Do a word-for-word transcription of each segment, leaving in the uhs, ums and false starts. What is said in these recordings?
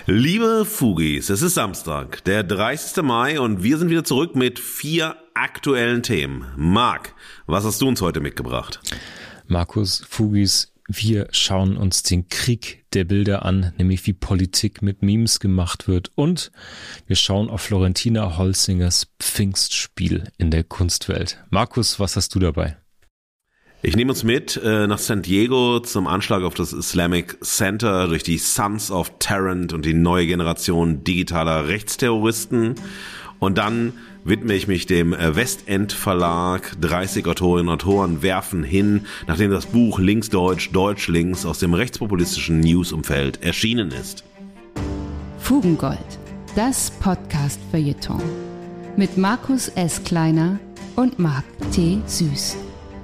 Liebe Fugis, es ist Samstag, der dreißigste Mai und wir sind wieder zurück mit vier aktuellen Themen. Marc, was hast du uns heute mitgebracht? Markus, Fugis, wir schauen uns den Krieg der Bilder an, nämlich wie Politik mit Memes gemacht wird, und wir schauen auf Florentina Holzingers Pfingstspiel in der Kunstwelt. Markus, was hast du dabei? Ich nehme uns mit äh, nach San Diego zum Anschlag auf das Islamic Center durch die Sons of Tarrant und die neue Generation digitaler Rechtsterroristen. Und dann widme ich mich dem Westend Verlag. dreißig Autorinnen und Autoren werfen hin, nachdem das Buch Linksdeutsch, Deutsch-Links aus dem rechtspopulistischen Newsumfeld erschienen ist. Fugengold, das Podcast-Feuilleton mit Markus S. Kleiner und Marc T. Süß.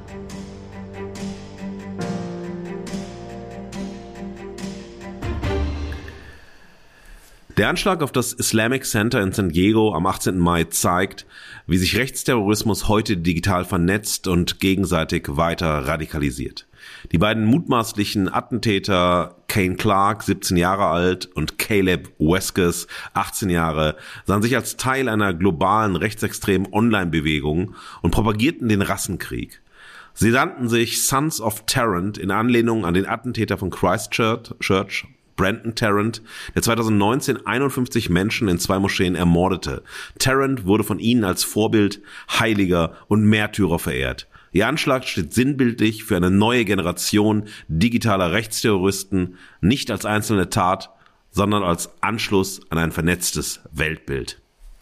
Der Anschlag auf das Islamic Center in San Diego am achtzehnten Mai zeigt, wie sich Rechtsterrorismus heute digital vernetzt und gegenseitig weiter radikalisiert. Die beiden mutmaßlichen Attentäter Kane Clark, siebzehn Jahre alt, und Caleb Weskes, achtzehn Jahre, sahen sich als Teil einer globalen rechtsextremen Online-Bewegung und propagierten den Rassenkrieg. Sie nannten sich Sons of Tarrant in Anlehnung an den Attentäter von Christchurch, Brandon Tarrant, der zweitausendneunzehn einundfünfzig Menschen in zwei Moscheen ermordete. Tarrant wurde von ihnen als Vorbild, Heiliger und Märtyrer verehrt. Ihr Anschlag steht sinnbildlich für eine neue Generation digitaler Rechtsterroristen, nicht als einzelne Tat, sondern als Anschluss an ein vernetztes Weltbild.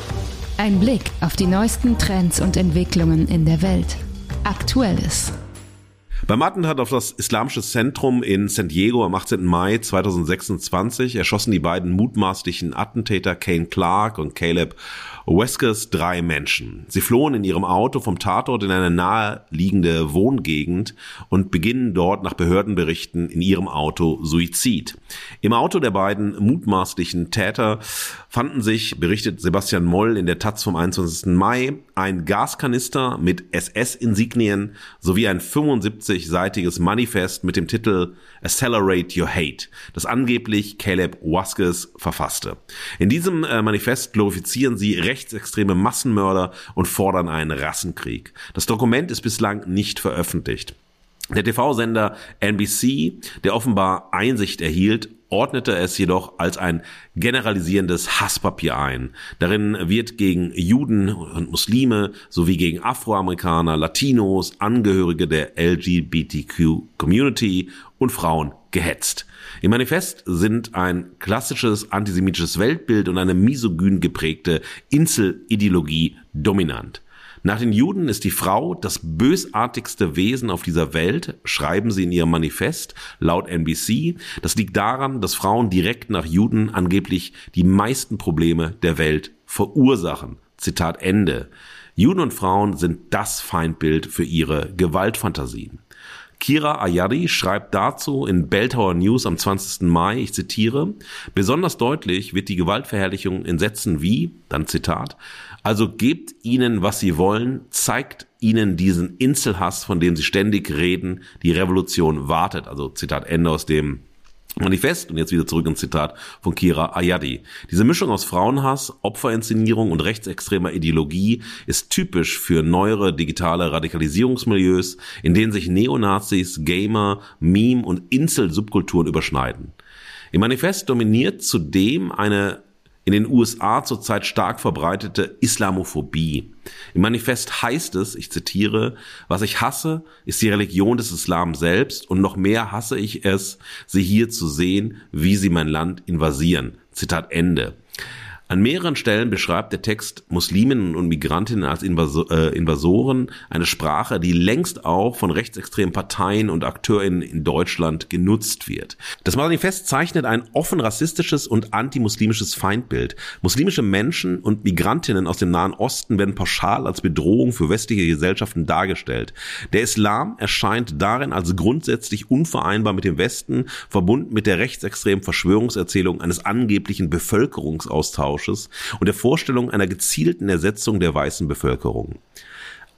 Ein Blick auf die neuesten Trends und Entwicklungen in der Welt. Aktuelles. Beim Attentat auf das Islamische Zentrum in San Diego am achtzehnten Mai zweitausendsechsundzwanzig erschossen die beiden mutmaßlichen Attentäter Kane Clark und Caleb Weskes drei Menschen. Sie flohen in ihrem Auto vom Tatort in eine naheliegende Wohngegend und beginnen dort nach Behördenberichten in ihrem Auto Suizid. Im Auto der beiden mutmaßlichen Täter fanden sich, berichtet Sebastian Moll in der Taz vom einundzwanzigsten Mai, ein Gaskanister mit S S-Insignien sowie ein fünfundsiebzigseitiges Manifest mit dem Titel Accelerate Your Hate, das angeblich Caleb Weskes verfasste. In diesem äh, Manifest glorifizieren sie rechtsextreme Massenmörder und fordern einen Rassenkrieg. Das Dokument ist bislang nicht veröffentlicht. Der T V-Sender N B C, der offenbar Einsicht erhielt, ordnete es jedoch als ein generalisierendes Hasspapier ein. Darin wird gegen Juden und Muslime sowie gegen Afroamerikaner, Latinos, Angehörige der L G B T Q-Community und Frauen gehetzt. Im Manifest sind ein klassisches antisemitisches Weltbild und eine misogyn geprägte Inselideologie dominant. Nach den Juden ist die Frau das bösartigste Wesen auf dieser Welt, schreiben sie in ihrem Manifest, laut N B C. Das liegt daran, dass Frauen direkt nach Juden angeblich die meisten Probleme der Welt verursachen. Zitat Ende. Juden und Frauen sind das Feindbild für ihre Gewaltfantasien. Kira Ayadi schreibt dazu in Belltower News am zwanzigsten Mai, ich zitiere, besonders deutlich wird die Gewaltverherrlichung in Sätzen wie, dann Zitat, also gebt ihnen, was sie wollen, zeigt ihnen diesen Inselhass, von dem sie ständig reden, die Revolution wartet, also Zitat Ende aus dem Manifest. Und jetzt wieder zurück ins Zitat von Kira Ayadi. Diese Mischung aus Frauenhass, Opferinszenierung und rechtsextremer Ideologie ist typisch für neuere digitale Radikalisierungsmilieus, in denen sich Neonazis, Gamer, Meme- und Insel-Subkulturen überschneiden. Im Manifest dominiert zudem eine in den U S A zurzeit stark verbreitete Islamophobie. Im Manifest heißt es, ich zitiere, was ich hasse, ist die Religion des Islam selbst und noch mehr hasse ich es, sie hier zu sehen, wie sie mein Land invasieren. Zitat Ende. An mehreren Stellen beschreibt der Text Musliminnen und Migrantinnen als Invasor, äh, Invasoren, eine Sprache, die längst auch von rechtsextremen Parteien und AkteurInnen in Deutschland genutzt wird. Das Manifest zeichnet ein offen rassistisches und antimuslimisches Feindbild. Muslimische Menschen und Migrantinnen aus dem Nahen Osten werden pauschal als Bedrohung für westliche Gesellschaften dargestellt. Der Islam erscheint darin als grundsätzlich unvereinbar mit dem Westen, verbunden mit der rechtsextremen Verschwörungserzählung eines angeblichen Bevölkerungsaustausches und der Vorstellung einer gezielten Ersetzung der weißen Bevölkerung.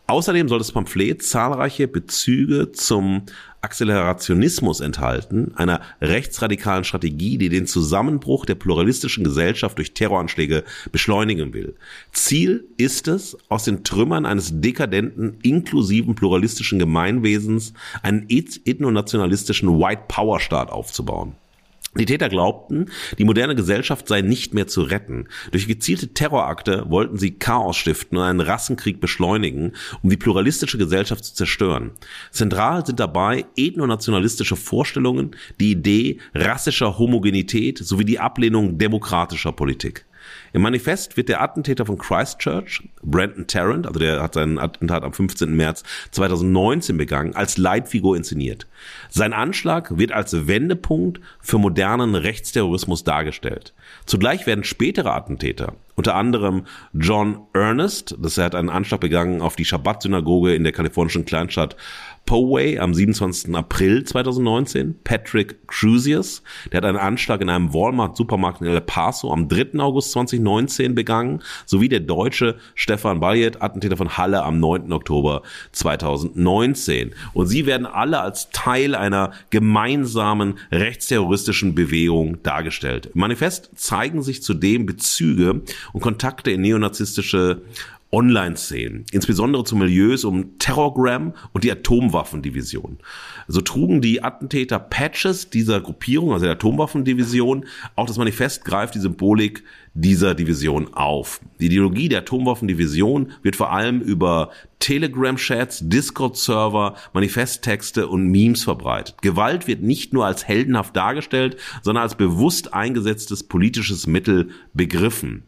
Außerdem soll das Pamphlet zahlreiche Bezüge zum Akzelerationismus enthalten, einer rechtsradikalen Strategie, die den Zusammenbruch der pluralistischen Gesellschaft durch Terroranschläge beschleunigen will. Ziel ist es, aus den Trümmern eines dekadenten, inklusiven, pluralistischen Gemeinwesens einen ethnonationalistischen White-Power-Staat aufzubauen. Die Täter glaubten, die moderne Gesellschaft sei nicht mehr zu retten. Durch gezielte Terrorakte wollten sie Chaos stiften und einen Rassenkrieg beschleunigen, um die pluralistische Gesellschaft zu zerstören. Zentral sind dabei ethnonationalistische Vorstellungen, die Idee rassischer Homogenität sowie die Ablehnung demokratischer Politik. Im Manifest wird der Attentäter von Christchurch, Brenton Tarrant, also der hat seinen Attentat am fünfzehnten März zweitausendneunzehn begangen, als Leitfigur inszeniert. Sein Anschlag wird als Wendepunkt für modernen Rechtsterrorismus dargestellt. Zugleich werden spätere Attentäter, unter anderem John Earnest, das er hat einen Anschlag begangen auf die Schabbat-Synagoge in der kalifornischen Kleinstadt Poway am siebenundzwanzigsten April zweitausendneunzehn, Patrick Crusius, der hat einen Anschlag in einem Walmart-Supermarkt in El Paso am dritten August zweitausendneunzehn begangen, sowie der deutsche Stefan Baljet, Attentäter von Halle am neunten Oktober zweitausendneunzehn. Und sie werden alle als Teil einer gemeinsamen rechtsterroristischen Bewegung dargestellt. Im Manifest zeigen sich zudem Bezüge und Kontakte in neonazistische Online-Szenen, insbesondere zu Milieus um Terrorgram und die Atomwaffendivision. So trugen die Attentäter Patches dieser Gruppierung, also der Atomwaffendivision, auch das Manifest greift die Symbolik dieser Division auf. Die Ideologie der Atomwaffendivision wird vor allem über Telegram-Chats, Discord-Server, Manifesttexte und Memes verbreitet. Gewalt wird nicht nur als heldenhaft dargestellt, sondern als bewusst eingesetztes politisches Mittel begriffen.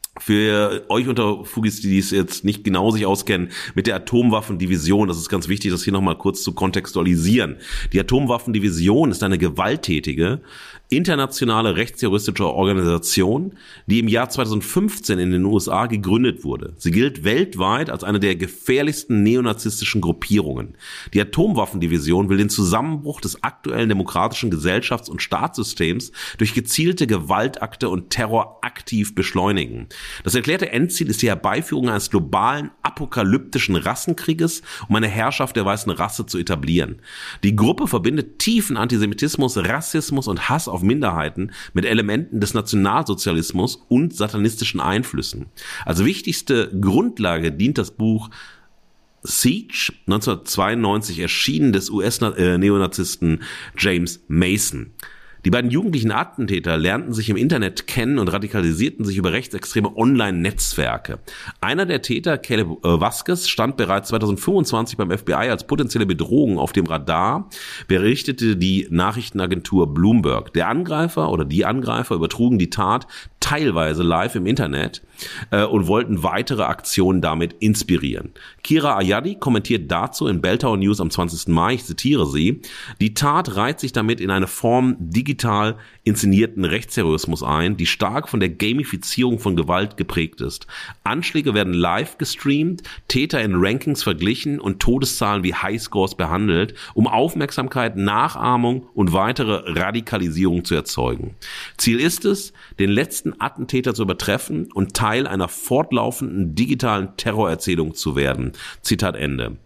Für euch unter Fugis, die es jetzt nicht genau sich auskennen, mit der Atomwaffendivision, das ist ganz wichtig, das hier nochmal kurz zu kontextualisieren. Die Atomwaffendivision ist eine gewalttätige, internationale rechtsterroristische Organisation, die im Jahr zweitausendfünfzehn in den U S A gegründet wurde. Sie gilt weltweit als eine der gefährlichsten neonazistischen Gruppierungen. Die Atomwaffendivision will den Zusammenbruch des aktuellen demokratischen Gesellschafts- und Staatssystems durch gezielte Gewaltakte und Terror aktiv beschleunigen. Das erklärte Endziel ist die Herbeiführung eines globalen, apokalyptischen Rassenkrieges, um eine Herrschaft der weißen Rasse zu etablieren. Die Gruppe verbindet tiefen Antisemitismus, Rassismus und Hass auf Minderheiten mit Elementen des Nationalsozialismus und satanistischen Einflüssen. Als wichtigste Grundlage dient das Buch Siege, neunzehnhundertzweiundneunzig erschienen, des U S-Neonazisten James Mason. Die beiden jugendlichen Attentäter lernten sich im Internet kennen und radikalisierten sich über rechtsextreme Online-Netzwerke. Einer der Täter, Caleb äh, Vasquez, stand bereits zweitausendfünfundzwanzig beim F B I als potenzielle Bedrohung auf dem Radar, berichtete die Nachrichtenagentur Bloomberg. Der Angreifer oder die Angreifer übertrugen die Tat teilweise live im Internet äh, und wollten weitere Aktionen damit inspirieren. Kira Ayadi kommentiert dazu in Belltower News am zwanzigsten Mai, ich zitiere sie, die Tat reiht sich damit in eine Form digital inszenierten Rechtsterrorismus ein, die stark von der Gamifizierung von Gewalt geprägt ist. Anschläge werden live gestreamt, Täter in Rankings verglichen und Todeszahlen wie Highscores behandelt, um Aufmerksamkeit, Nachahmung und weitere Radikalisierung zu erzeugen. Ziel ist es, den letzten Attentäter zu übertreffen und Teil einer fortlaufenden digitalen Terrorerzählung zu werden. Zitat Ende.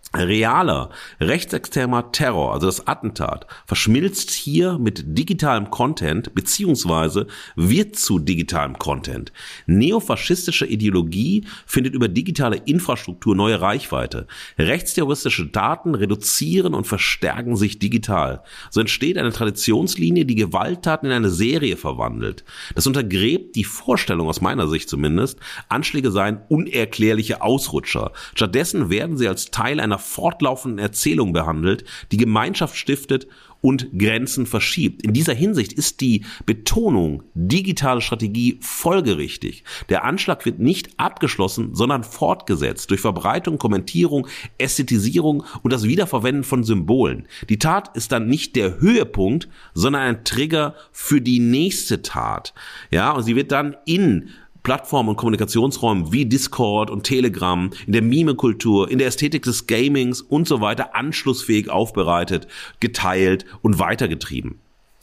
Realer, rechtsextremer Terror, also das Attentat, verschmilzt hier mit digitalem Content beziehungsweise wird zu digitalem Content. Neofaschistische Ideologie findet über digitale Infrastruktur neue Reichweite. Rechtsterroristische Daten reduzieren und verstärken sich digital. So entsteht eine Traditionslinie, die Gewalttaten in eine Serie verwandelt. Das untergräbt die Vorstellung, aus meiner Sicht zumindest, Anschläge seien unerklärliche Ausrutscher. Stattdessen werden sie als Teil einer fortlaufenden Erzählung behandelt, die Gemeinschaft stiftet und Grenzen verschiebt. In dieser Hinsicht ist die Betonung digitale Strategie folgerichtig. Der Anschlag wird nicht abgeschlossen, sondern fortgesetzt durch Verbreitung, Kommentierung, Ästhetisierung und das Wiederverwenden von Symbolen. Die Tat ist dann nicht der Höhepunkt, sondern ein Trigger für die nächste Tat. Ja, und sie wird dann in Plattformen und Kommunikationsräumen wie Discord und Telegram, in der Meme-Kultur, in der Ästhetik des Gamings und so weiter anschlussfähig aufbereitet, geteilt und weitergetrieben.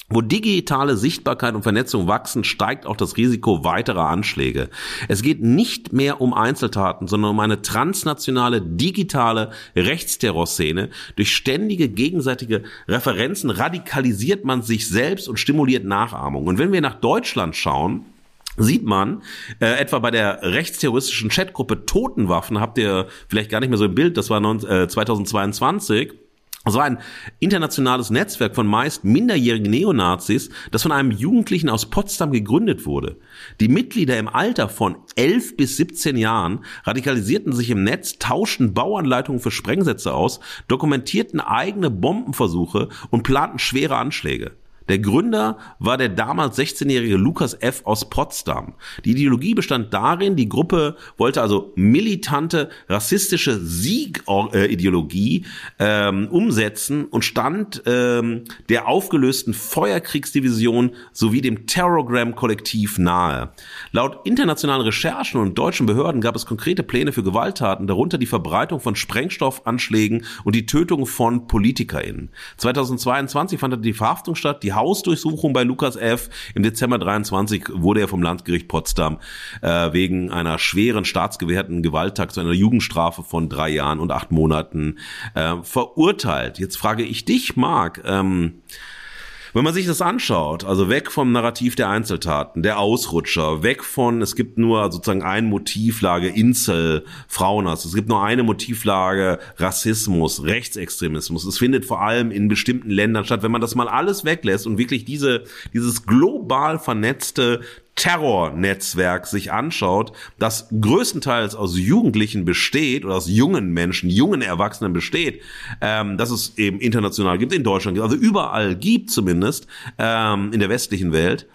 Wo digitale Sichtbarkeit und Vernetzung wachsen, steigt auch das Risiko weiterer Anschläge. Es geht nicht mehr um Einzeltaten, sondern um eine transnationale, digitale Rechtsterrorszene. Durch ständige gegenseitige Referenzen radikalisiert man sich selbst und stimuliert Nachahmung. Und wenn wir nach Deutschland schauen, sieht man, äh, etwa bei der rechtsterroristischen Chatgruppe Totenwaffen, habt ihr vielleicht gar nicht mehr so im Bild, das war äh, zweitausendzweiundzwanzig, das war ein internationales Netzwerk von meist minderjährigen Neonazis, das von einem Jugendlichen aus Potsdam gegründet wurde. Die Mitglieder im Alter von elf bis siebzehn Jahren radikalisierten sich im Netz, tauschten Bauanleitungen für Sprengsätze aus, dokumentierten eigene Bombenversuche und planten schwere Anschläge. Der Gründer war der damals sechzehnjährige Lukas F. aus Potsdam. Die Ideologie bestand darin, die Gruppe wollte also militante, rassistische Sieg-Ideologie ähm, umsetzen und stand ähm, der aufgelösten Feuerkriegsdivision sowie dem Terrorgram-Kollektiv nahe. Laut internationalen Recherchen und deutschen Behörden gab es konkrete Pläne für Gewalttaten, darunter die Verbreitung von Sprengstoffanschlägen und die Tötung von PolitikerInnen. zweitausendzweiundzwanzig fand die Verhaftung statt, die Hausdurchsuchung bei Lukas F. Im Dezember dreiundzwanzig wurde er vom Landgericht Potsdam äh, wegen einer schweren staatsgewährten Gewalttat zu einer Jugendstrafe von drei Jahren und acht Monaten äh, verurteilt. Jetzt frage ich dich, Marc, ähm, wenn man sich das anschaut, also weg vom Narrativ der Einzeltaten, der Ausrutscher, weg von, es gibt nur sozusagen eine Motivlage Incel, Frauenhass, es gibt nur eine Motivlage Rassismus, Rechtsextremismus, es findet vor allem in bestimmten Ländern statt. Wenn man das mal alles weglässt und wirklich diese dieses global vernetzte Terrornetzwerk sich anschaut, das größtenteils aus Jugendlichen besteht oder aus jungen Menschen, jungen Erwachsenen besteht, ähm, dass es eben international gibt, in Deutschland gibt, also überall gibt zumindest ähm, in der westlichen Welt.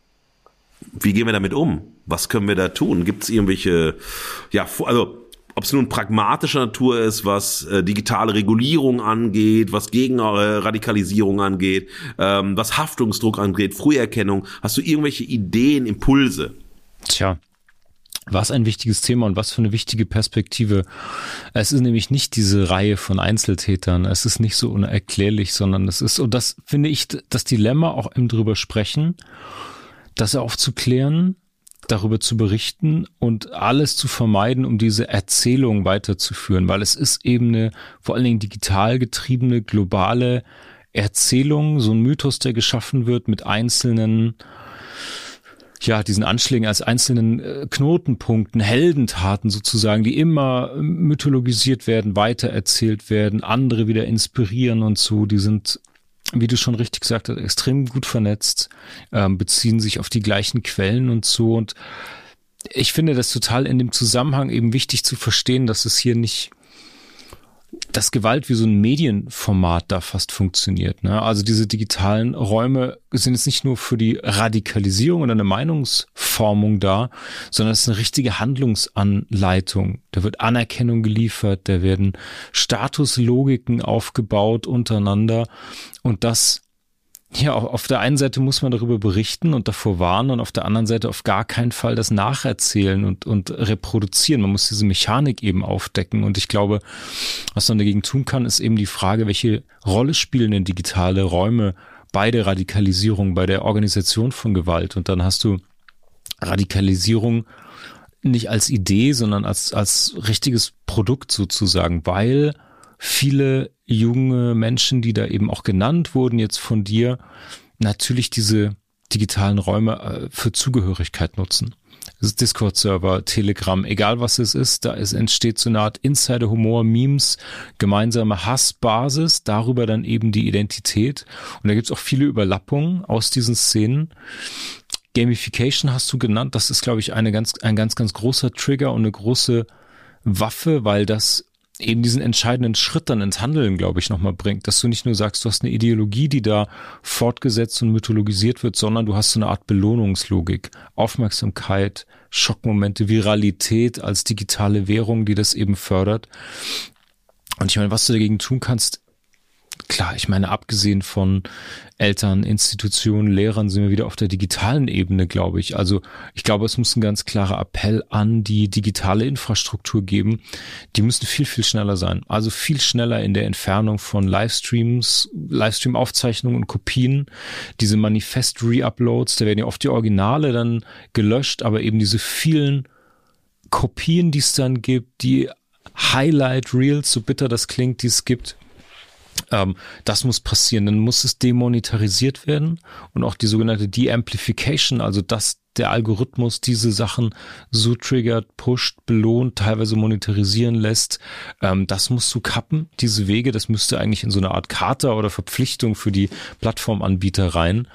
Wie gehen wir damit um? Was können wir da tun? Gibt es irgendwelche, ja, also ob es nun pragmatischer Natur ist, was äh, digitale Regulierung angeht, was gegen äh, Radikalisierung angeht, ähm, was Haftungsdruck angeht, Früherkennung. Hast du irgendwelche Ideen, Impulse? Tja, was ein wichtiges Thema und was für eine wichtige Perspektive. Es ist nämlich nicht diese Reihe von Einzeltätern. Es ist nicht so unerklärlich, sondern es ist, und das finde ich, das Dilemma auch im drüber sprechen, das aufzuklären, darüber zu berichten und alles zu vermeiden, um diese Erzählung weiterzuführen, weil es ist eben eine vor allen Dingen digital getriebene, globale Erzählung, so ein Mythos, der geschaffen wird mit einzelnen, ja, diesen Anschlägen als einzelnen äh, Knotenpunkten, Heldentaten sozusagen, die immer mythologisiert werden, weitererzählt werden, andere wieder inspirieren und so, die sind, wie du schon richtig gesagt hast, extrem gut vernetzt, ähm, beziehen sich auf die gleichen Quellen und so. Und ich finde das total in dem Zusammenhang eben wichtig zu verstehen, dass es hier nicht, dass Gewalt wie so ein Medienformat da fast funktioniert, ne? Also diese digitalen Räume sind jetzt nicht nur für die Radikalisierung oder eine Meinungsformung da, sondern es ist eine richtige Handlungsanleitung. Da wird Anerkennung geliefert, da werden Statuslogiken aufgebaut untereinander und das, ja, auf der einen Seite muss man darüber berichten und davor warnen und auf der anderen Seite auf gar keinen Fall das nacherzählen und, und reproduzieren. Man muss diese Mechanik eben aufdecken und ich glaube, was man dagegen tun kann, ist eben die Frage, welche Rolle spielen denn digitale Räume bei der Radikalisierung, bei der Organisation von Gewalt? Und dann hast du Radikalisierung nicht als Idee, sondern als, als richtiges Produkt sozusagen, weil viele junge Menschen, die da eben auch genannt wurden jetzt von dir, natürlich diese digitalen Räume für Zugehörigkeit nutzen. Das ist Discord-Server, Telegram, egal was es ist, da ist, entsteht so eine Art Insider-Humor, Memes, gemeinsame Hassbasis, darüber dann eben die Identität. Und da gibt es auch viele Überlappungen aus diesen Szenen. Gamification hast du genannt, das ist, glaube ich, eine ganz, ein ganz, ganz großer Trigger und eine große Waffe, weil das eben diesen entscheidenden Schritt dann ins Handeln, glaube ich, nochmal bringt, dass du nicht nur sagst, du hast eine Ideologie, die da fortgesetzt und mythologisiert wird, sondern du hast so eine Art Belohnungslogik, Aufmerksamkeit, Schockmomente, Viralität als digitale Währung, die das eben fördert. Und ich meine, was du dagegen tun kannst, klar, ich meine, abgesehen von Eltern, Institutionen, Lehrern sind wir wieder auf der digitalen Ebene, glaube ich. Also ich glaube, es muss ein ganz klarer Appell an die digitale Infrastruktur geben. Die müssen viel, viel schneller sein. Also viel schneller in der Entfernung von Livestreams, Livestream-Aufzeichnungen und Kopien. Diese Manifest-Re-Uploads, da werden ja oft die Originale dann gelöscht, aber eben diese vielen Kopien, die es dann gibt, die Highlight-Reels, so bitter das klingt, die es gibt, Ähm, das muss passieren, dann muss es demonetarisiert werden und auch die sogenannte De-Amplification, also dass der Algorithmus diese Sachen so triggert, pusht, belohnt, teilweise monetarisieren lässt, ähm, das musst du kappen, diese Wege, das müsste eigentlich in so eine Art Charta oder Verpflichtung für die Plattformanbieter rein.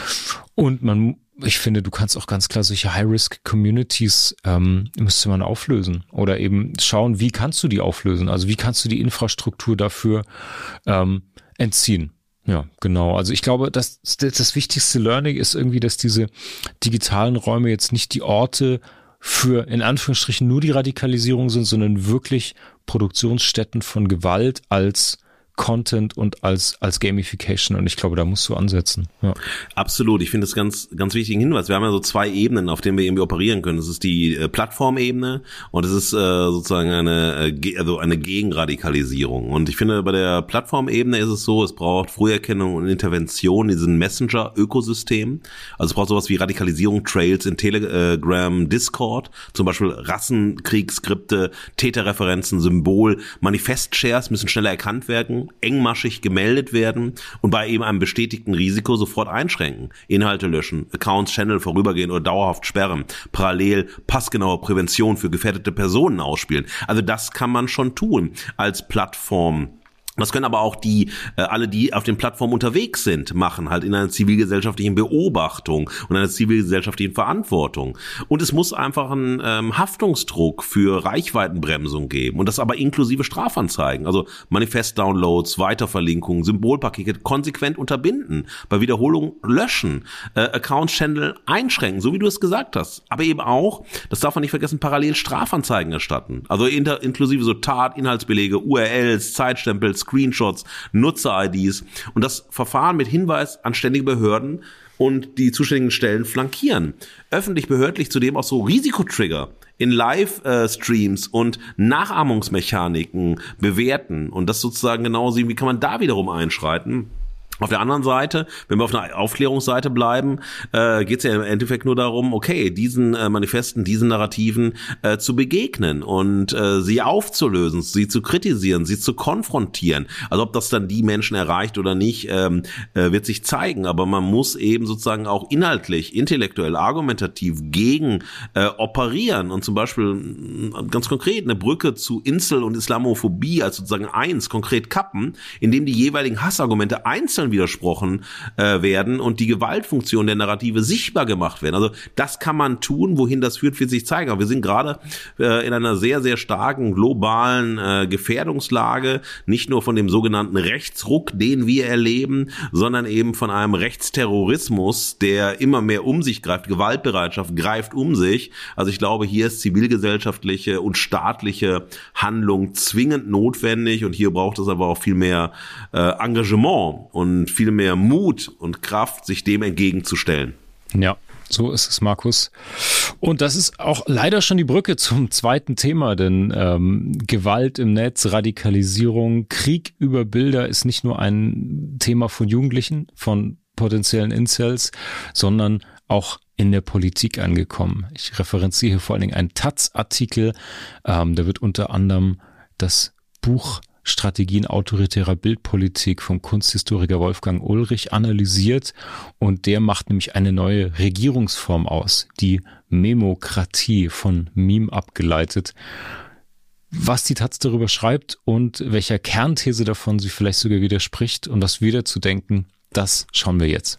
Und man Ich finde, du kannst auch ganz klar solche High-Risk-Communities ähm, müsste man auflösen oder eben schauen, wie kannst du die auflösen? Also wie kannst du die Infrastruktur dafür ähm, entziehen? Ja, genau. Also ich glaube, das, das wichtigste Learning ist irgendwie, dass diese digitalen Räume jetzt nicht die Orte für in Anführungsstrichen nur die Radikalisierung sind, sondern wirklich Produktionsstätten von Gewalt als Content und als als Gamification, und ich glaube, da musst du ansetzen. Ja. Absolut, ich finde das ganz ganz wichtigen Hinweis. Wir haben ja so zwei Ebenen, auf denen wir irgendwie operieren können. Das ist die äh, Plattformebene und es ist äh, sozusagen eine äh, also eine Gegenradikalisierung. Und ich finde, bei der Plattformebene ist es so, es braucht Früherkennung und Intervention in diesem Messenger-Ökosystem. Also es braucht sowas wie Radikalisierung, Trails in Telegram, Discord, zum Beispiel Rassenkriegsskripte, Täterreferenzen, Symbol, Manifest-Shares müssen schneller erkannt werden, engmaschig gemeldet werden und bei eben einem bestätigten Risiko sofort einschränken. Inhalte löschen, Accounts, Channel vorübergehend oder dauerhaft sperren, parallel passgenaue Prävention für gefährdete Personen ausspielen. Also das kann man schon tun als Plattform. Das können aber auch die, äh, alle, die auf den Plattformen unterwegs sind, machen, halt in einer zivilgesellschaftlichen Beobachtung und einer zivilgesellschaftlichen Verantwortung. Und es muss einfach einen ähm, Haftungsdruck für Reichweitenbremsung geben und das aber inklusive Strafanzeigen, also Manifest-Downloads, Weiterverlinkungen, Symbolpakete konsequent unterbinden, bei Wiederholung löschen, äh, Account-Channel einschränken, so wie du es gesagt hast. Aber eben auch, das darf man nicht vergessen, parallel Strafanzeigen erstatten. Also inter, inklusive so Tat, Inhaltsbelege, U R Ls, Zeitstempels, Screenshots, Nutzer-I Ds und das Verfahren mit Hinweis an ständige Behörden und die zuständigen Stellen flankieren. Öffentlich, behördlich zudem auch so Risikotrigger in Live-Streams und Nachahmungsmechaniken bewerten und das sozusagen genau sehen, wie kann man da wiederum einschreiten. Auf der anderen Seite, wenn wir auf einer Aufklärungsseite bleiben, äh, geht es ja im Endeffekt nur darum, okay, diesen äh, Manifesten, diesen Narrativen äh, zu begegnen und äh, sie aufzulösen, sie zu kritisieren, sie zu konfrontieren. Also ob das dann die Menschen erreicht oder nicht, ähm, äh, wird sich zeigen. Aber man muss eben sozusagen auch inhaltlich, intellektuell, argumentativ gegen äh, operieren und zum Beispiel äh, ganz konkret eine Brücke zu Insel und Islamophobie als sozusagen eins konkret kappen, indem die jeweiligen Hassargumente einzeln widersprochen äh, werden und die Gewaltfunktion der Narrative sichtbar gemacht werden. Also das kann man tun, wohin das führt, wird sich zeigen. Aber wir sind gerade äh, in einer sehr, sehr starken globalen äh, Gefährdungslage, nicht nur von dem sogenannten Rechtsruck, den wir erleben, sondern eben von einem Rechtsterrorismus, der immer mehr um sich greift. Gewaltbereitschaft greift um sich. Also ich glaube, hier ist zivilgesellschaftliche und staatliche Handlung zwingend notwendig und hier braucht es aber auch viel mehr äh, Engagement und Und viel mehr Mut und Kraft, sich dem entgegenzustellen. Ja, so ist es, Markus. Und das ist auch leider schon die Brücke zum zweiten Thema, denn ähm, Gewalt im Netz, Radikalisierung, Krieg über Bilder ist nicht nur ein Thema von Jugendlichen, von potenziellen Incels, sondern auch in der Politik angekommen. Ich referenziere hier vor allen Dingen einen Taz-Artikel, ähm, da wird unter anderem das Buch Strategien autoritärer Bildpolitik vom Kunsthistoriker Wolfgang Ulrich analysiert und der macht nämlich eine neue Regierungsform aus, die Memokratie, von Meme abgeleitet. Was die Taz darüber schreibt und welcher Kernthese davon sie vielleicht sogar widerspricht und was wir dazu denken, das schauen wir jetzt.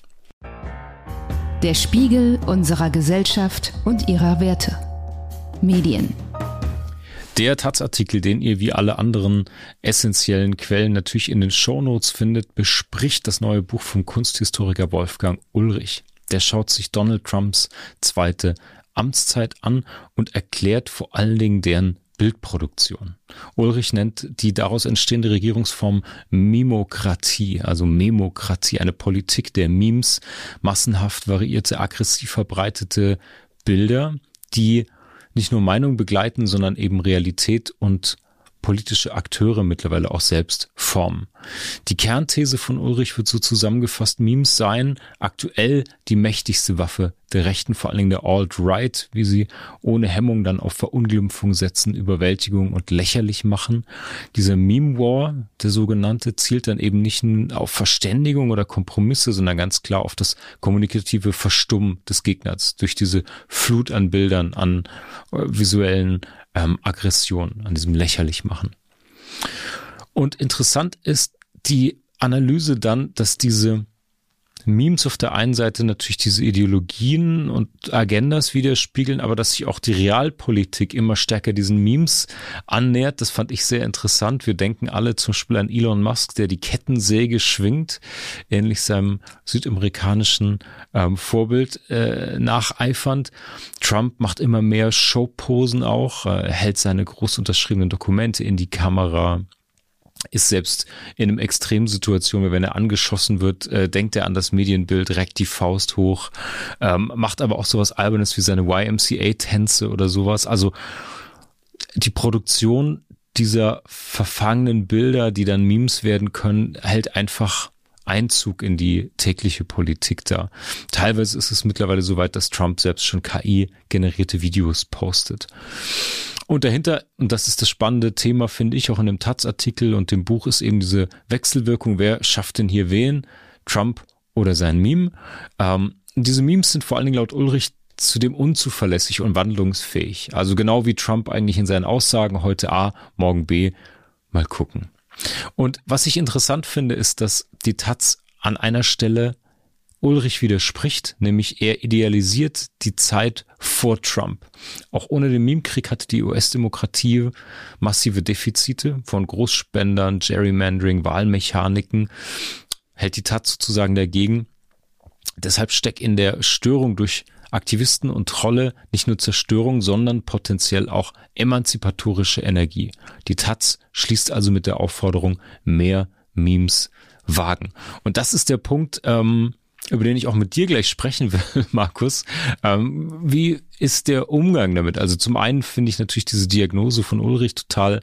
Der Spiegel unserer Gesellschaft und ihrer Werte. Medien. Der Taz-Artikel, den ihr wie alle anderen essentiellen Quellen natürlich in den Shownotes findet, bespricht das neue Buch vom Kunsthistoriker Wolfgang Ulrich. Der schaut sich Donald Trumps zweite Amtszeit an und erklärt vor allen Dingen deren Bildproduktion. Ulrich nennt die daraus entstehende Regierungsform Mimokratie, also Memokratie, eine Politik der Memes, massenhaft variierte, aggressiv verbreitete Bilder, die nicht nur Meinung begleiten, sondern eben Realität und politische Akteure mittlerweile auch selbst formen. Die Kernthese von Ulrich wird so zusammengefasst: Memes seien aktuell die mächtigste Waffe der Rechten, vor allen Dingen der Alt-Right, wie sie ohne Hemmung dann auf Verunglimpfung setzen, Überwältigung und lächerlich machen. Dieser Meme-War, der sogenannte, zielt dann eben nicht auf Verständigung oder Kompromisse, sondern ganz klar auf das kommunikative Verstummen des Gegners durch diese Flut an Bildern, an äh, visuellen ähm, Aggressionen, an diesem Lächerlichmachen. Und interessant ist die Analyse dann, dass diese Memes auf der einen Seite natürlich diese Ideologien und Agendas widerspiegeln, aber dass sich auch die Realpolitik immer stärker diesen Memes annähert. Das fand ich sehr interessant. Wir denken alle zum Beispiel an Elon Musk, der die Kettensäge schwingt, ähnlich seinem südamerikanischen ähm, Vorbild äh, nacheifernd. Trump macht immer mehr Showposen auch, äh, hält seine groß unterschriebenen Dokumente in die Kamera, ist selbst in einer Extremsituation, wenn er angeschossen wird, äh, denkt er an das Medienbild, reckt die Faust hoch, ähm, macht aber auch sowas Albernes wie seine Y M C A-Tänze oder sowas. Also die Produktion dieser verfangenen Bilder, die dann Memes werden können, hält einfach Einzug in die tägliche Politik da. Teilweise ist es mittlerweile so weit, dass Trump selbst schon K I-generierte Videos postet. Und dahinter, und das ist das spannende Thema, finde ich, auch in dem Taz-Artikel und dem Buch, ist eben diese Wechselwirkung. Wer schafft denn hier wen? Trump oder sein Meme? Ähm, diese Memes sind vor allen Dingen laut Ulrich zudem unzuverlässig und wandlungsfähig. Also genau wie Trump eigentlich in seinen Aussagen, heute A, morgen B, mal gucken. Und was ich interessant finde, ist, dass die Taz an einer Stelle Ulrich widerspricht, nämlich er idealisiert die Zeit vor Trump. Auch ohne den Meme-Krieg hatte die U S-Demokratie massive Defizite von Großspendern, Gerrymandering, Wahlmechaniken, hält die Taz sozusagen dagegen. Deshalb steckt in der Störung durch Aktivisten und Trolle nicht nur Zerstörung, sondern potenziell auch emanzipatorische Energie. Die Taz schließt also mit der Aufforderung, mehr Memes wagen. Und das ist der Punkt, ähm, über den ich auch mit dir gleich sprechen will, Markus. Ähm, wie ist der Umgang damit? Also zum einen finde ich natürlich diese Diagnose von Ulrich total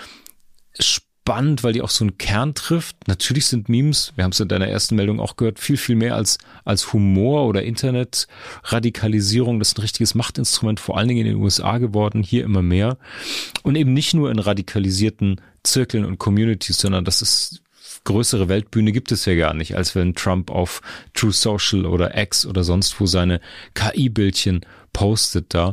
spannend, weil die auch so einen Kern trifft. Natürlich sind Memes, wir haben es in deiner ersten Meldung auch gehört, viel, viel mehr als als Humor oder Internetradikalisierung. Das ist ein richtiges Machtinstrument, vor allen Dingen in den U S A geworden, hier immer mehr. Und eben nicht nur in radikalisierten Zirkeln und Communities, sondern das ist größere Weltbühne gibt es ja gar nicht, als wenn Trump auf True Social oder X oder sonst wo seine K I-Bildchen postet da.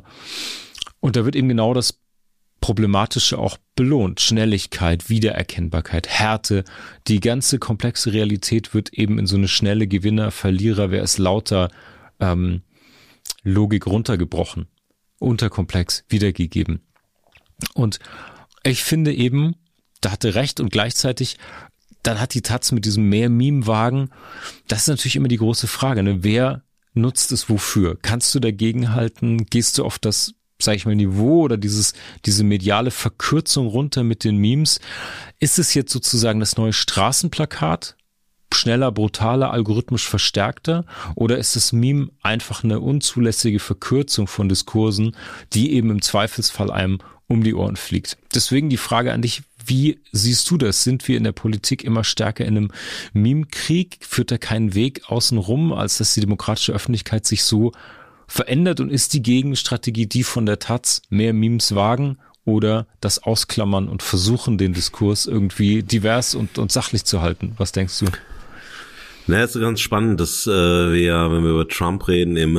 Und da wird eben genau das Problematische auch belohnt. Schnelligkeit, Wiedererkennbarkeit, Härte. Die ganze komplexe Realität wird eben in so eine schnelle Gewinner, Verlierer, wer ist lauter ähm, Logik runtergebrochen, unterkomplex wiedergegeben. Und ich finde eben, da hatte recht und gleichzeitig dann hat die Taz mit diesem mehr Meme-Wagen, das ist natürlich immer die große Frage, ne? Wer nutzt es wofür? Kannst du dagegenhalten? Gehst du auf das, sag ich mal, Niveau oder dieses diese mediale Verkürzung runter mit den Memes? Ist es jetzt sozusagen das neue Straßenplakat? Schneller, brutaler, algorithmisch verstärkter? Oder ist das Meme einfach eine unzulässige Verkürzung von Diskursen, die eben im Zweifelsfall einem um die Ohren fliegt? Deswegen die Frage an dich, wie siehst du das? Sind wir in der Politik immer stärker in einem Meme-Krieg? Führt da keinen Weg außenrum, als dass die demokratische Öffentlichkeit sich so verändert? Und ist die Gegenstrategie die von der Taz, mehr Memes wagen oder das Ausklammern und versuchen, den Diskurs irgendwie divers und, und sachlich zu halten? Was denkst du? Naja, es ist ganz spannend, dass äh, wir, wenn wir über Trump reden, im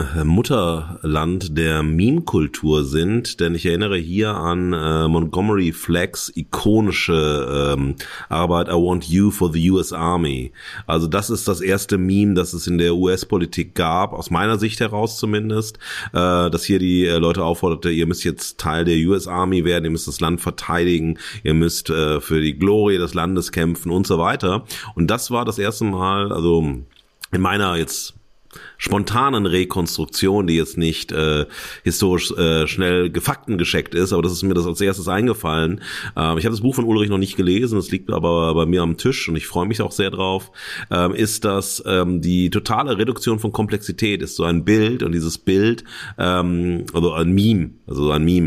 Mutterland der Meme-Kultur sind, denn ich erinnere hier an äh, Montgomery Flaggs ikonische ähm, Arbeit I Want You for the U S Army. Also das ist das erste Meme, das es in der U S-Politik gab, aus meiner Sicht heraus zumindest, äh, dass hier die äh, Leute aufforderte, ihr müsst jetzt Teil der U S Army werden, ihr müsst das Land verteidigen, ihr müsst äh, für die Glorie des Landes kämpfen und so weiter. Und das war das erste Mal, also in meiner jetzt spontanen Rekonstruktion, die jetzt nicht äh, historisch äh, schnell gefaktengescheckt ist, aber das ist mir das als erstes eingefallen. Ähm, ich habe das Buch von Ulrich noch nicht gelesen, es liegt aber bei mir am Tisch und ich freue mich auch sehr drauf, ähm, ist, dass ähm, die totale Reduktion von Komplexität ist so ein Bild und dieses Bild, ähm, also ein Meme, also ein Meme,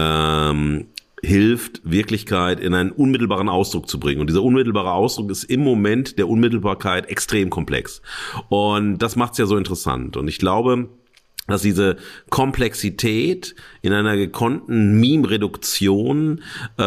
ähm, hilft, Wirklichkeit in einen unmittelbaren Ausdruck zu bringen. Und dieser unmittelbare Ausdruck ist im Moment der Unmittelbarkeit extrem komplex. Und das macht es ja so interessant. Und ich glaube, dass diese Komplexität in einer gekonnten Meme-Reduktion äh,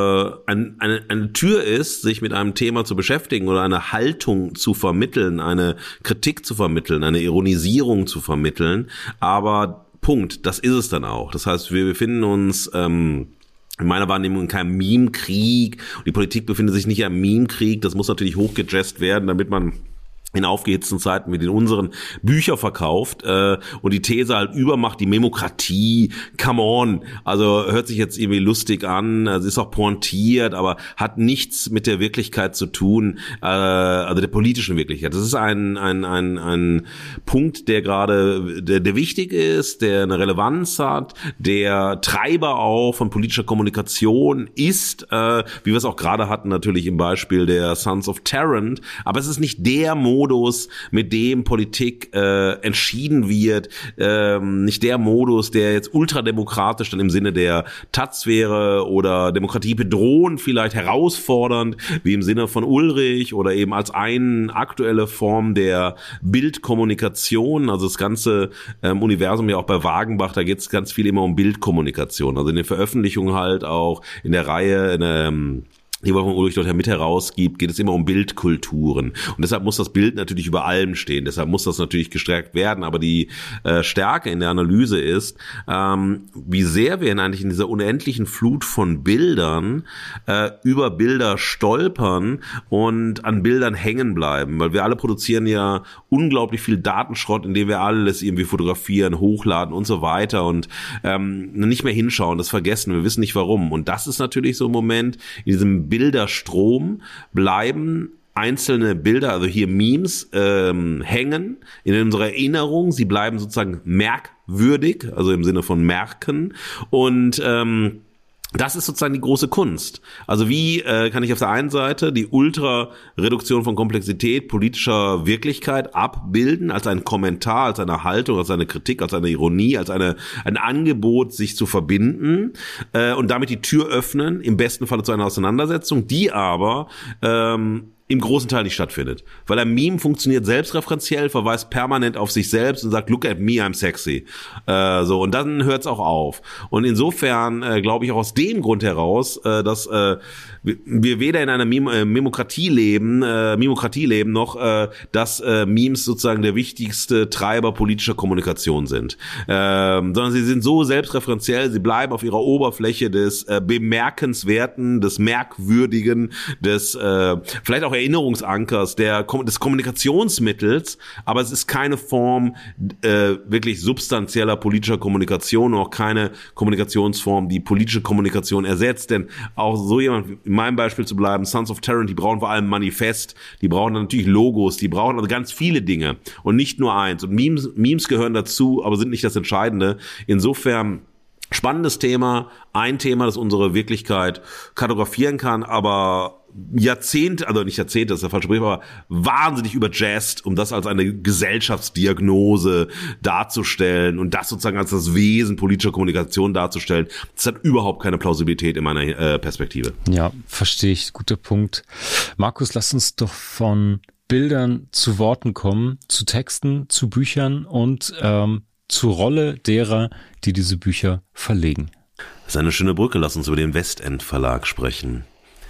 ein, eine, eine Tür ist, sich mit einem Thema zu beschäftigen oder eine Haltung zu vermitteln, eine Kritik zu vermitteln, eine Ironisierung zu vermitteln. Aber Punkt, das ist es dann auch. Das heißt, wir befinden uns ähm, in meiner Wahrnehmung in keinem Meme-Krieg. Die Politik befindet sich nicht im Meme-Krieg. Das muss natürlich hochgejazzt werden, damit man in aufgehitzten Zeiten mit den unseren Bücher verkauft äh, und die These halt übermacht, die Memokratie, come on, also hört sich jetzt irgendwie lustig an, also ist auch pointiert, aber hat nichts mit der Wirklichkeit zu tun, äh, also der politischen Wirklichkeit. Das ist ein ein ein ein Punkt, der gerade, der, der wichtig ist, der eine Relevanz hat, der Treiber auch von politischer Kommunikation ist, äh, wie wir es auch gerade hatten natürlich im Beispiel der Sons of Tarrant, aber es ist nicht der Modus, Modus, mit dem Politik äh, entschieden wird, ähm, nicht der Modus, der jetzt ultrademokratisch dann im Sinne der Taz wäre oder Demokratie bedrohend, vielleicht herausfordernd, wie im Sinne von Ulrich oder eben als eine aktuelle Form der Bildkommunikation, also das ganze ähm, Universum ja auch bei Wagenbach, da geht es ganz viel immer um Bildkommunikation, also in den Veröffentlichungen halt auch in der Reihe, in der ähm, die Wolfgang Ulrich dort ja mit herausgibt, geht es immer um Bildkulturen. Und deshalb muss das Bild natürlich über allem stehen. Deshalb muss das natürlich gestärkt werden. Aber die äh, Stärke in der Analyse ist, ähm, wie sehr wir in eigentlich in dieser unendlichen Flut von Bildern äh, über Bilder stolpern und an Bildern hängen bleiben. Weil wir alle produzieren ja unglaublich viel Datenschrott, indem wir alles irgendwie fotografieren, hochladen und so weiter und ähm, nicht mehr hinschauen, das vergessen. Wir wissen nicht warum. Und das ist natürlich so ein Moment in diesem Bilderstrom bleiben einzelne Bilder, also hier Memes, ähm, hängen in unserer Erinnerung. Sie bleiben sozusagen merkwürdig, also im Sinne von merken. Und ähm, das ist sozusagen die große Kunst. Also wie äh, kann ich auf der einen Seite die Ultra-Reduktion von Komplexität politischer Wirklichkeit abbilden, als ein Kommentar, als eine Haltung, als eine Kritik, als eine Ironie, als eine ein Angebot, sich zu verbinden äh, und damit die Tür öffnen, im besten Falle zu einer Auseinandersetzung, die aber ähm, im großen Teil nicht stattfindet. Weil ein Meme funktioniert selbstreferenziell, verweist permanent auf sich selbst und sagt, look at me, I'm sexy. Äh, so, und dann hört's auch auf. Und insofern äh, glaube ich auch aus dem Grund heraus, äh, dass äh, wir weder in einer Mem- äh, Memokratie leben, äh, Memokratie leben, noch äh, dass äh, Memes sozusagen der wichtigste Treiber politischer Kommunikation sind. Ähm, sondern sie sind so selbstreferenziell, sie bleiben auf ihrer Oberfläche des äh, Bemerkenswerten, des Merkwürdigen, des äh, vielleicht auch Erinnerungsankers, der, des Kommunikationsmittels, aber es ist keine Form äh, wirklich substanzieller politischer Kommunikation und auch keine Kommunikationsform, die politische Kommunikation ersetzt, denn auch so jemand, in meinem Beispiel zu bleiben, Sons of Tarrant, die brauchen vor allem Manifest, die brauchen natürlich Logos, die brauchen also ganz viele Dinge und nicht nur eins und Memes, Memes gehören dazu, aber sind nicht das Entscheidende. Insofern spannendes Thema, ein Thema, das unsere Wirklichkeit kartografieren kann, aber Jahrzehnte, also nicht Jahrzehnte, das ist der falsche Begriff, aber wahnsinnig überjazzt, um das als eine Gesellschaftsdiagnose darzustellen und das sozusagen als das Wesen politischer Kommunikation darzustellen. Das hat überhaupt keine Plausibilität in meiner äh, Perspektive. Ja, verstehe ich. Guter Punkt. Markus, lass uns doch von Bildern zu Worten kommen, zu Texten, zu Büchern und ähm, zur Rolle derer, die diese Bücher verlegen. Das ist eine schöne Brücke. Lass uns über den Westend Verlag sprechen.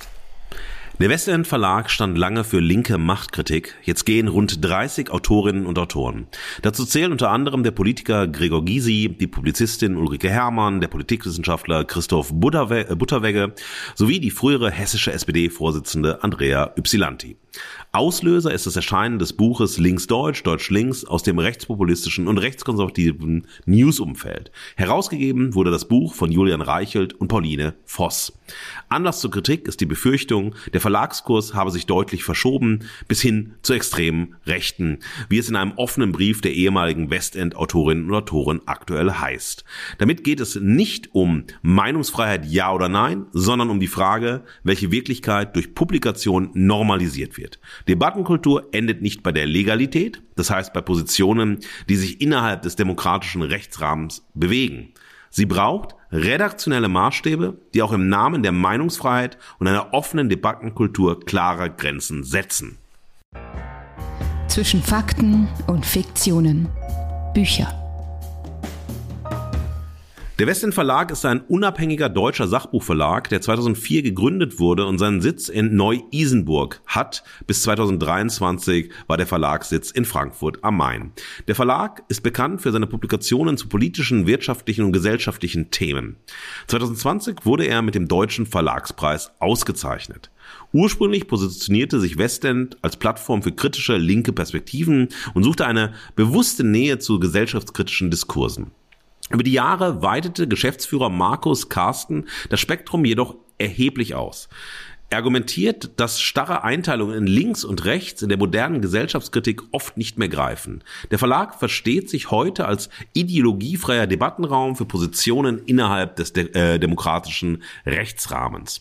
Der Westend Verlag stand lange für linke Machtkritik. Jetzt gehen rund dreißig Autorinnen und Autoren. Dazu zählen unter anderem der Politiker Gregor Gysi, die Publizistin Ulrike Herrmann, der Politikwissenschaftler Christoph Butterwegge sowie die frühere hessische S P D-Vorsitzende Andrea Ypsilanti. Auslöser ist das Erscheinen des Buches Linksdeutsch, Deutsch-Links aus dem rechtspopulistischen und rechtskonservativen Newsumfeld. Herausgegeben wurde das Buch von Julian Reichelt und Pauline Voss. Anlass zur Kritik ist die Befürchtung, der Verlag Verlagskurs habe sich deutlich verschoben bis hin zu extremen Rechten, wie es in einem offenen Brief der ehemaligen Westend-Autorinnen und Autoren aktuell heißt. Damit geht es nicht um Meinungsfreiheit ja oder nein, sondern um die Frage, welche Wirklichkeit durch Publikation normalisiert wird. Debattenkultur endet nicht bei der Legalität, das heißt bei Positionen, die sich innerhalb des demokratischen Rechtsrahmens bewegen. Sie braucht redaktionelle Maßstäbe, die auch im Namen der Meinungsfreiheit und einer offenen Debattenkultur klare Grenzen setzen. Zwischen Fakten und Fiktionen. Bücher. Der Westend Verlag ist ein unabhängiger deutscher Sachbuchverlag, der zweitausendvier gegründet wurde und seinen Sitz in Neu-Isenburg hat. Bis zweitausenddreiundzwanzig war der Verlagssitz in Frankfurt am Main. Der Verlag ist bekannt für seine Publikationen zu politischen, wirtschaftlichen und gesellschaftlichen Themen. zweitausendzwanzig wurde er mit dem Deutschen Verlagspreis ausgezeichnet. Ursprünglich positionierte sich Westend als Plattform für kritische linke Perspektiven und suchte eine bewusste Nähe zu gesellschaftskritischen Diskursen. Über die Jahre weitete Geschäftsführer Markus Karsten das Spektrum jedoch erheblich aus. Er argumentiert, dass starre Einteilungen in links und rechts in der modernen Gesellschaftskritik oft nicht mehr greifen. Der Verlag versteht sich heute als ideologiefreier Debattenraum für Positionen innerhalb des de- äh, demokratischen Rechtsrahmens.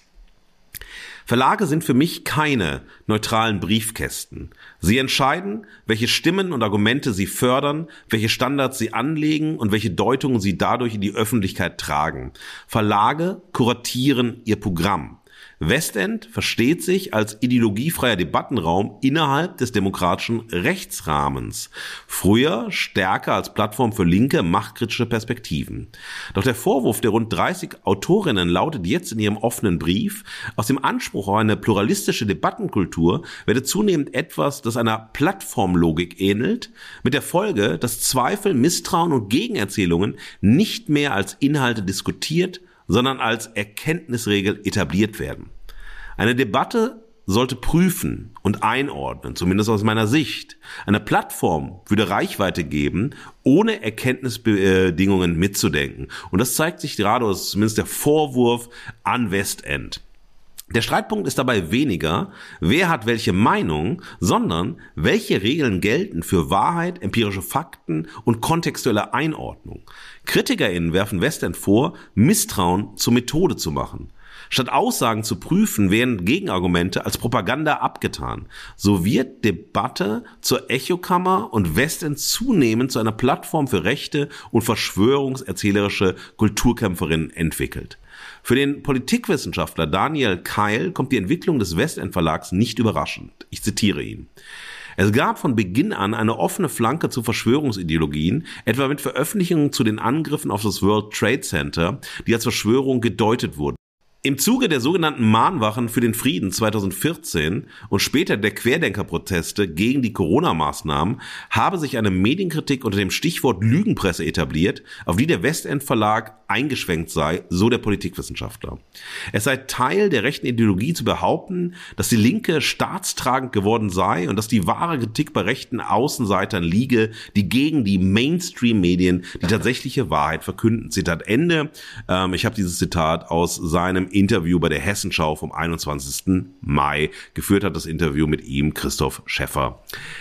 Verlage sind für mich keine neutralen Briefkästen. Sie entscheiden, welche Stimmen und Argumente sie fördern, welche Standards sie anlegen und welche Deutungen sie dadurch in die Öffentlichkeit tragen. Verlage kuratieren ihr Programm. Westend versteht sich als ideologiefreier Debattenraum innerhalb des demokratischen Rechtsrahmens. Früher stärker als Plattform für linke, machtkritische Perspektiven. Doch der Vorwurf der rund dreißig Autorinnen lautet jetzt in ihrem offenen Brief, aus dem Anspruch auf eine pluralistische Debattenkultur werde zunehmend etwas, das einer Plattformlogik ähnelt, mit der Folge, dass Zweifel, Misstrauen und Gegenerzählungen nicht mehr als Inhalte diskutiert, sondern als Erkenntnisregel etabliert werden. Eine Debatte sollte prüfen und einordnen, zumindest aus meiner Sicht. Eine Plattform würde Reichweite geben, ohne Erkenntnisbedingungen mitzudenken. Und das zeigt sich gerade, das ist zumindest der Vorwurf an Westend. Der Streitpunkt ist dabei weniger, wer hat welche Meinung, sondern welche Regeln gelten für Wahrheit, empirische Fakten und kontextuelle Einordnung. KritikerInnen werfen Westend vor, Misstrauen zur Methode zu machen. Statt Aussagen zu prüfen, werden Gegenargumente als Propaganda abgetan. So wird Debatte zur Echokammer und Westend zunehmend zu einer Plattform für rechte und verschwörungserzählerische Kulturkämpferinnen entwickelt. Für den Politikwissenschaftler Daniel Keil kommt die Entwicklung des Westend Verlags nicht überraschend. Ich zitiere ihn. Es gab von Beginn an eine offene Flanke zu Verschwörungsideologien, etwa mit Veröffentlichungen zu den Angriffen auf das World Trade Center, die als Verschwörung gedeutet wurden. Im Zuge der sogenannten Mahnwachen für den Frieden zweitausendvierzehn und später der Querdenkerproteste gegen die Corona-Maßnahmen habe sich eine Medienkritik unter dem Stichwort Lügenpresse etabliert, auf die der Westend Verlag eingeschwenkt sei, so der Politikwissenschaftler. Es sei Teil der rechten Ideologie zu behaupten, dass die Linke staatstragend geworden sei und dass die wahre Kritik bei rechten Außenseitern liege, die gegen die Mainstream-Medien die tatsächliche Wahrheit verkünden. Zitat Ende. Ähm, ich habe dieses Zitat aus seinem Interview bei der Hessenschau vom einundzwanzigsten Mai. Geführt hat das Interview mit ihm Christoph Schäffer.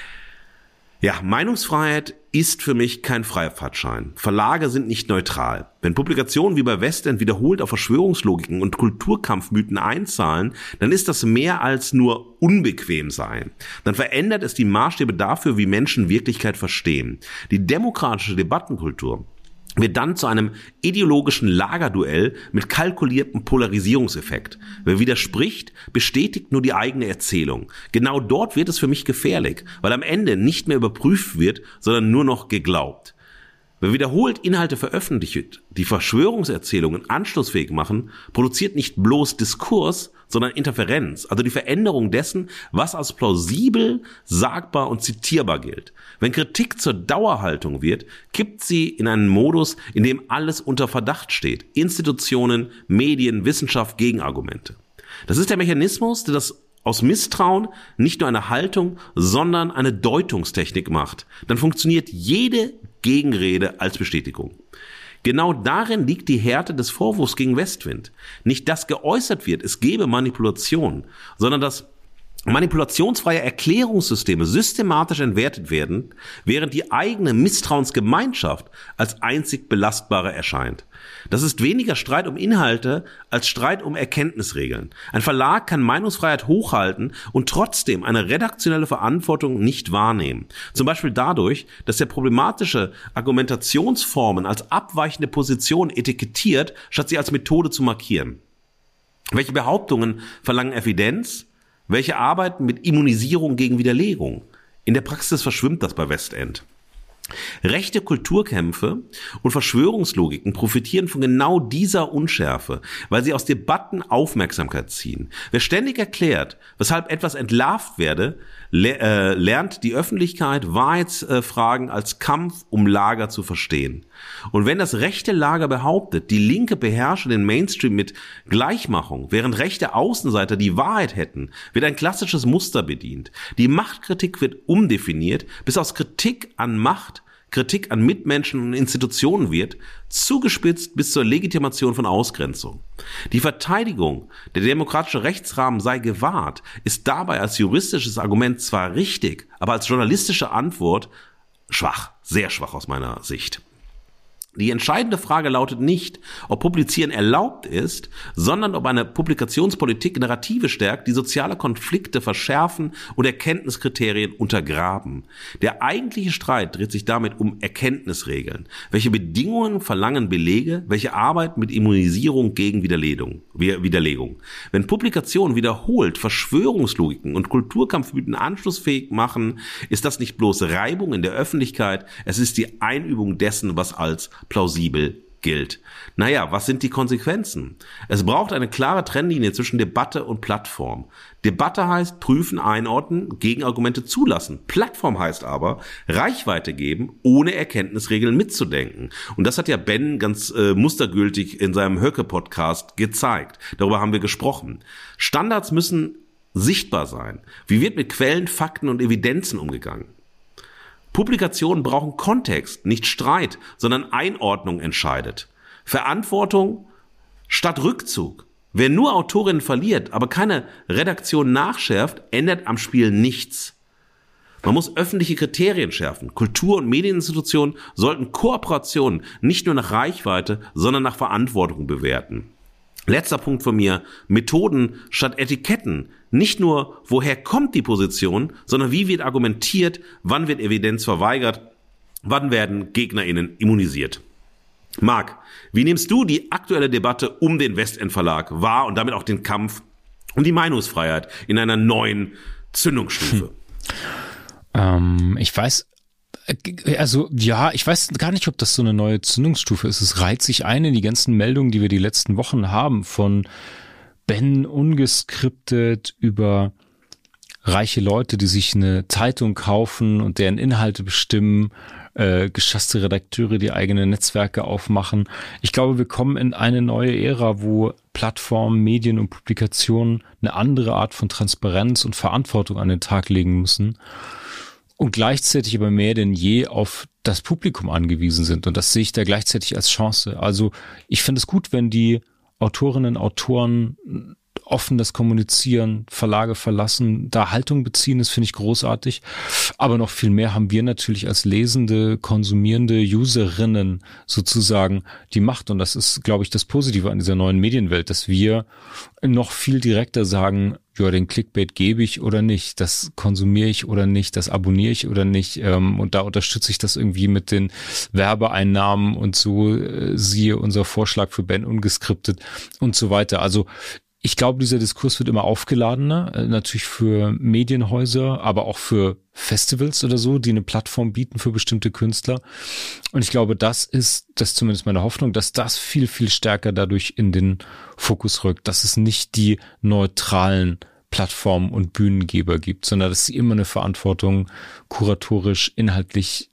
Ja, Meinungsfreiheit ist für mich kein Freifahrtschein. Verlage sind nicht neutral. Wenn Publikationen wie bei Westend wiederholt auf Verschwörungslogiken und Kulturkampfmythen einzahlen, dann ist das mehr als nur unbequem sein. Dann verändert es die Maßstäbe dafür, wie Menschen Wirklichkeit verstehen. Die demokratische Debattenkultur wird dann zu einem ideologischen Lagerduell mit kalkuliertem Polarisierungseffekt. Wer widerspricht, bestätigt nur die eigene Erzählung. Genau dort wird es für mich gefährlich, weil am Ende nicht mehr überprüft wird, sondern nur noch geglaubt. Wer wiederholt Inhalte veröffentlicht, die Verschwörungserzählungen anschlussfähig machen, produziert nicht bloß Diskurs, sondern Interferenz, also die Veränderung dessen, was als plausibel, sagbar und zitierbar gilt. Wenn Kritik zur Dauerhaltung wird, kippt sie in einen Modus, in dem alles unter Verdacht steht. Institutionen, Medien, Wissenschaft, Gegenargumente. Das ist der Mechanismus, der das aus Misstrauen nicht nur eine Haltung, sondern eine Deutungstechnik macht. Dann funktioniert jede Gegenrede als Bestätigung. Genau darin liegt die Härte des Vorwurfs gegen Westwind. Nicht, dass geäußert wird, es gebe Manipulation, sondern dass manipulationsfreie Erklärungssysteme systematisch entwertet werden, während die eigene Misstrauensgemeinschaft als einzig belastbare erscheint. Das ist weniger Streit um Inhalte als Streit um Erkenntnisregeln. Ein Verlag kann Meinungsfreiheit hochhalten und trotzdem eine redaktionelle Verantwortung nicht wahrnehmen. Zum Beispiel dadurch, dass er problematische Argumentationsformen als abweichende Position etikettiert, statt sie als Methode zu markieren. Welche Behauptungen verlangen Evidenz? Welche arbeiten mit Immunisierung gegen Widerlegung? In der Praxis verschwimmt das bei Westend. Rechte Kulturkämpfe und Verschwörungslogiken profitieren von genau dieser Unschärfe, weil sie aus Debatten Aufmerksamkeit ziehen. Wer ständig erklärt, weshalb etwas entlarvt werde, le- äh, lernt die Öffentlichkeit Wahrheitsfragen äh, als Kampf um Lager zu verstehen. Und wenn das rechte Lager behauptet, die Linke beherrsche den Mainstream mit Gleichmachung, während rechte Außenseiter die Wahrheit hätten, wird ein klassisches Muster bedient. Die Machtkritik wird umdefiniert, bis aus Kritik an Macht Kritik an Mitmenschen und Institutionen wird, zugespitzt bis zur Legitimation von Ausgrenzung. Die Verteidigung, der demokratische Rechtsrahmen sei gewahrt, ist dabei als juristisches Argument zwar richtig, aber als journalistische Antwort schwach, sehr schwach aus meiner Sicht. Die entscheidende Frage lautet nicht, ob Publizieren erlaubt ist, sondern ob eine Publikationspolitik Narrative stärkt, die soziale Konflikte verschärfen und Erkenntniskriterien untergraben. Der eigentliche Streit dreht sich damit um Erkenntnisregeln. Welche Bedingungen verlangen Belege, welche Arbeit mit Immunisierung gegen Widerlegung, Widerlegung. Wenn Publikationen wiederholt Verschwörungslogiken und Kulturkampfmythen anschlussfähig machen, ist das nicht bloß Reibung in der Öffentlichkeit, es ist die Einübung dessen, was als plausibel gilt. Naja, was sind die Konsequenzen? Es braucht eine klare Trennlinie zwischen Debatte und Plattform. Debatte heißt prüfen, einordnen, Gegenargumente zulassen. Plattform heißt aber Reichweite geben, ohne Erkenntnisregeln mitzudenken. Und das hat ja Ben ganz äh, mustergültig in seinem Höcke-Podcast gezeigt. Darüber haben wir gesprochen. Standards müssen sichtbar sein. Wie wird mit Quellen, Fakten und Evidenzen umgegangen? Publikationen brauchen Kontext, nicht Streit, sondern Einordnung entscheidet. Verantwortung statt Rückzug. Wer nur Autorinnen verliert, aber keine Redaktion nachschärft, ändert am Spiel nichts. Man muss öffentliche Kriterien schärfen. Kultur- und Medieninstitutionen sollten Kooperationen nicht nur nach Reichweite, sondern nach Verantwortung bewerten. Letzter Punkt von mir, Methoden statt Etiketten. Nicht nur, woher kommt die Position, sondern wie wird argumentiert, wann wird Evidenz verweigert, wann werden GegnerInnen immunisiert. Marc, wie nimmst du die aktuelle Debatte um den Westend Verlag wahr und damit auch den Kampf um die Meinungsfreiheit in einer neuen Zündungsstufe? Hm. Ähm, ich weiß... Also ja, ich weiß gar nicht, ob das so eine neue Zündungsstufe ist. Es reiht sich ein in die ganzen Meldungen, die wir die letzten Wochen haben, von Ben ungeskriptet über reiche Leute, die sich eine Zeitung kaufen und deren Inhalte bestimmen, äh, geschasste Redakteure, die eigene Netzwerke aufmachen. Ich glaube, wir kommen in eine neue Ära, wo Plattformen, Medien und Publikationen eine andere Art von Transparenz und Verantwortung an den Tag legen müssen. Und gleichzeitig aber mehr denn je auf das Publikum angewiesen sind. Und das sehe ich da gleichzeitig als Chance. Also ich finde es gut, wenn die Autorinnen und Autoren offen das kommunizieren, Verlage verlassen, da Haltung beziehen, das finde ich großartig. Aber noch viel mehr haben wir natürlich als lesende, konsumierende Userinnen sozusagen die Macht. Und das ist, glaube ich, das Positive an dieser neuen Medienwelt, dass wir noch viel direkter sagen, ja, den Clickbait gebe ich oder nicht, das konsumiere ich oder nicht, das abonniere ich oder nicht, ähm, und da unterstütze ich das irgendwie mit den Werbeeinnahmen und so, äh, siehe unser Vorschlag für Ben ungeskriptet und so weiter. Also ich glaube, dieser Diskurs wird immer aufgeladener, äh, natürlich für Medienhäuser, aber auch für Festivals oder so, die eine Plattform bieten für bestimmte Künstler. Und ich glaube, das ist, das ist zumindest meine Hoffnung, dass das viel, viel stärker dadurch in den Fokus rückt, dass es nicht die neutralen Plattformen und Bühnengeber gibt, sondern dass sie immer eine Verantwortung kuratorisch, inhaltlich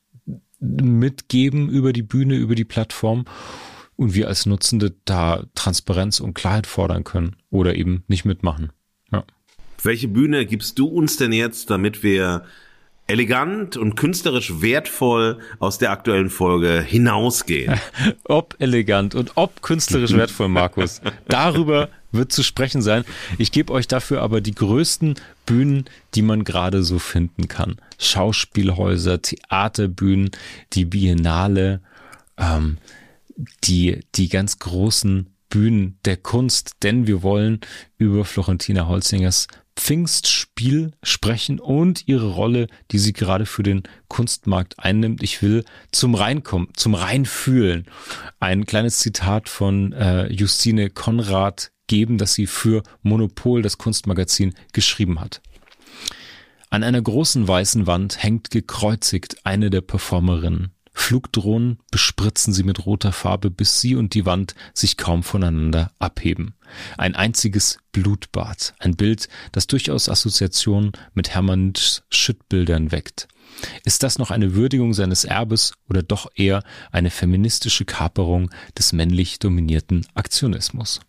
mitgeben über die Bühne, über die Plattform. Und wir als Nutzende da Transparenz und Klarheit fordern können oder eben nicht mitmachen. Ja. Welche Bühne gibst du uns denn jetzt, damit wir elegant und künstlerisch wertvoll aus der aktuellen Folge hinausgehen. Ob elegant und ob künstlerisch wertvoll, Markus. Darüber wird zu sprechen sein. Ich gebe euch dafür aber die größten Bühnen, die man gerade so finden kann. Schauspielhäuser, Theaterbühnen, die Biennale, ähm, die, die ganz großen Bühnen der Kunst, denn wir wollen über Florentina Holzingers Pfingstspiel sprechen und ihre Rolle, die sie gerade für den Kunstmarkt einnimmt. Ich will zum Reinkommen, zum Reinfühlen ein kleines Zitat von äh, Justine Konrad geben, das sie für Monopol, das Kunstmagazin, geschrieben hat. An einer großen weißen Wand hängt gekreuzigt eine der Performerinnen. Flugdrohnen bespritzen sie mit roter Farbe, bis sie und die Wand sich kaum voneinander abheben. Ein einziges Blutbad, ein Bild, das durchaus Assoziationen mit Hermann Nitschs Schüttbildern weckt. Ist das noch eine Würdigung seines Erbes oder doch eher eine feministische Kaperung des männlich dominierten Aktionismus?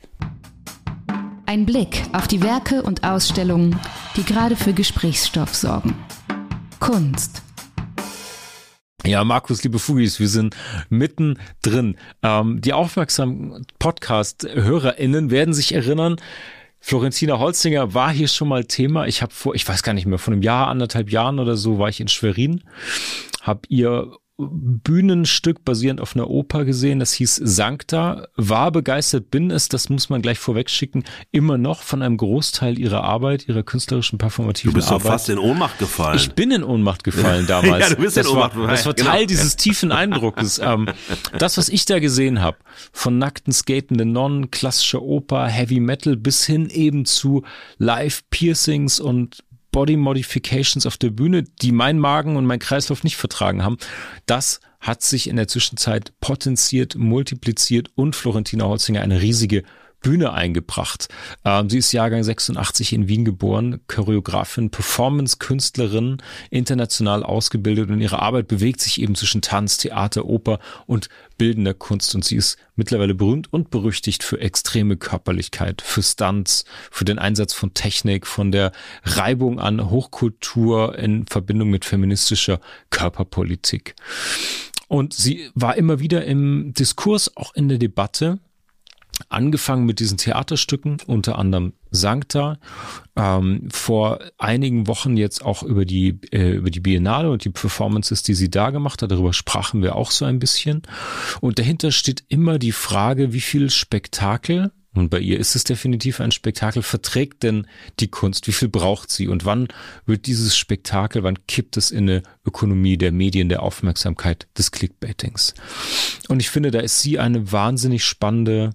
Ein Blick auf die Werke und Ausstellungen, die gerade für Gesprächsstoff sorgen. Kunst. Ja, Markus, liebe Fugis, wir sind mittendrin. Ähm, die aufmerksamen Podcast-HörerInnen werden sich erinnern, Florentina Holzinger war hier schon mal Thema. Ich habe vor, ich weiß gar nicht mehr, vor einem Jahr, anderthalb Jahren oder so war ich in Schwerin, habe ihr Bühnenstück basierend auf einer Oper gesehen, das hieß Sancta, war begeistert, bin es, das muss man gleich vorweg schicken, immer noch von einem Großteil ihrer Arbeit, ihrer künstlerischen, performativen Arbeit. Du bist Arbeit. doch fast in Ohnmacht gefallen. Ich bin in Ohnmacht gefallen damals. Ja, du bist das in Ohnmacht war, gefallen. Das war genau. Teil dieses tiefen Eindrucks. ähm, das, was ich da gesehen habe, von nackten skatenden Nonnen, klassischer Oper, Heavy Metal bis hin eben zu Live-Piercings und Body Modifications auf der Bühne, die mein Magen und mein Kreislauf nicht vertragen haben. Das hat sich in der Zwischenzeit potenziert, multipliziert und Florentina Holzinger eine riesige Bühne eingebracht. Ähm, sie ist Jahrgang sechsundachtzig in Wien geboren, Choreografin, Performance-Künstlerin, international ausgebildet und ihre Arbeit bewegt sich eben zwischen Tanz, Theater, Oper und bildender Kunst und sie ist mittlerweile berühmt und berüchtigt für extreme Körperlichkeit, für Stunts, für den Einsatz von Technik, von der Reibung an Hochkultur in Verbindung mit feministischer Körperpolitik. Und sie war immer wieder im Diskurs, auch in der Debatte, angefangen mit diesen Theaterstücken, unter anderem Sancta, ähm, vor einigen Wochen jetzt auch über die äh, über die Biennale und die Performances, die sie da gemacht hat, darüber sprachen wir auch so ein bisschen. Und dahinter steht immer die Frage, wie viel Spektakel, und bei ihr ist es definitiv ein Spektakel, verträgt denn die Kunst, wie viel braucht sie und wann wird dieses Spektakel, wann kippt es in eine Ökonomie der Medien, der Aufmerksamkeit, des Clickbaitings. Und ich finde, da ist sie eine wahnsinnig spannende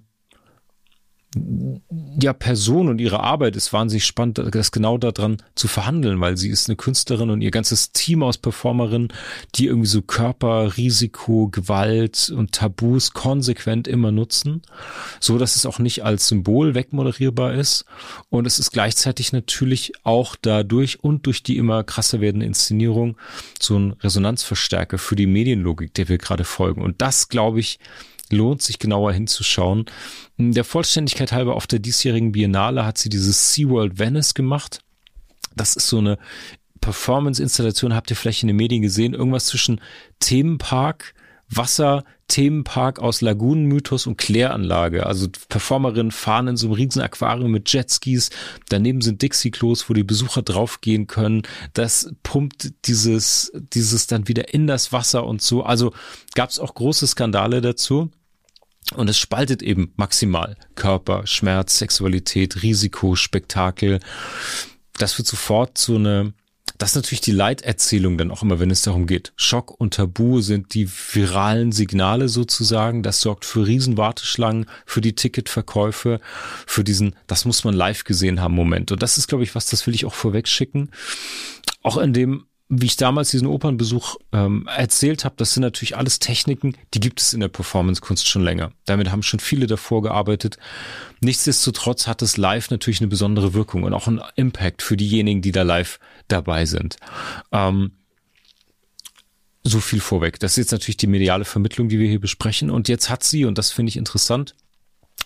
ja, Person und ihre Arbeit ist wahnsinnig spannend, das genau daran zu verhandeln, weil sie ist eine Künstlerin und ihr ganzes Team aus Performerinnen, die irgendwie so Körper, Risiko, Gewalt und Tabus konsequent immer nutzen, so dass es auch nicht als Symbol wegmoderierbar ist und es ist gleichzeitig natürlich auch dadurch und durch die immer krasser werdende Inszenierung so ein Resonanzverstärker für die Medienlogik, der wir gerade folgen und das, glaube ich, lohnt sich genauer hinzuschauen. Der Vollständigkeit halber auf der diesjährigen Biennale hat sie dieses SeaWorld Venice gemacht. Das ist so eine Performance-Installation, habt ihr vielleicht in den Medien gesehen, irgendwas zwischen Themenpark, Wasser, Themenpark aus Lagunenmythos und Kläranlage. Also Performerinnen fahren in so einem riesen Aquarium mit Jetskis. Daneben sind Dixie-Klos, wo die Besucher draufgehen können. Das pumpt dieses, dieses dann wieder in das Wasser und so. Also gab es auch große Skandale dazu. Und es spaltet eben maximal Körper, Schmerz, Sexualität, Risiko, Spektakel. Das wird sofort so eine, das ist natürlich die Leiterzählung dann auch immer, wenn es darum geht. Schock und Tabu sind die viralen Signale sozusagen. Das sorgt für Riesenwarteschlangen, für die Ticketverkäufe, für diesen, das muss man live gesehen haben, Moment. Und das ist, glaube ich, was, das will ich auch vorweg schicken. Auch in dem, wie ich damals diesen Opernbesuch ähm, erzählt habe, das sind natürlich alles Techniken, die gibt es in der Performance-Kunst schon länger. Damit haben schon viele davor gearbeitet. Nichtsdestotrotz hat es live natürlich eine besondere Wirkung und auch einen Impact für diejenigen, die da live dabei sind. Ähm, so viel vorweg. Das ist jetzt natürlich die mediale Vermittlung, die wir hier besprechen. Und jetzt hat sie, und das finde ich interessant,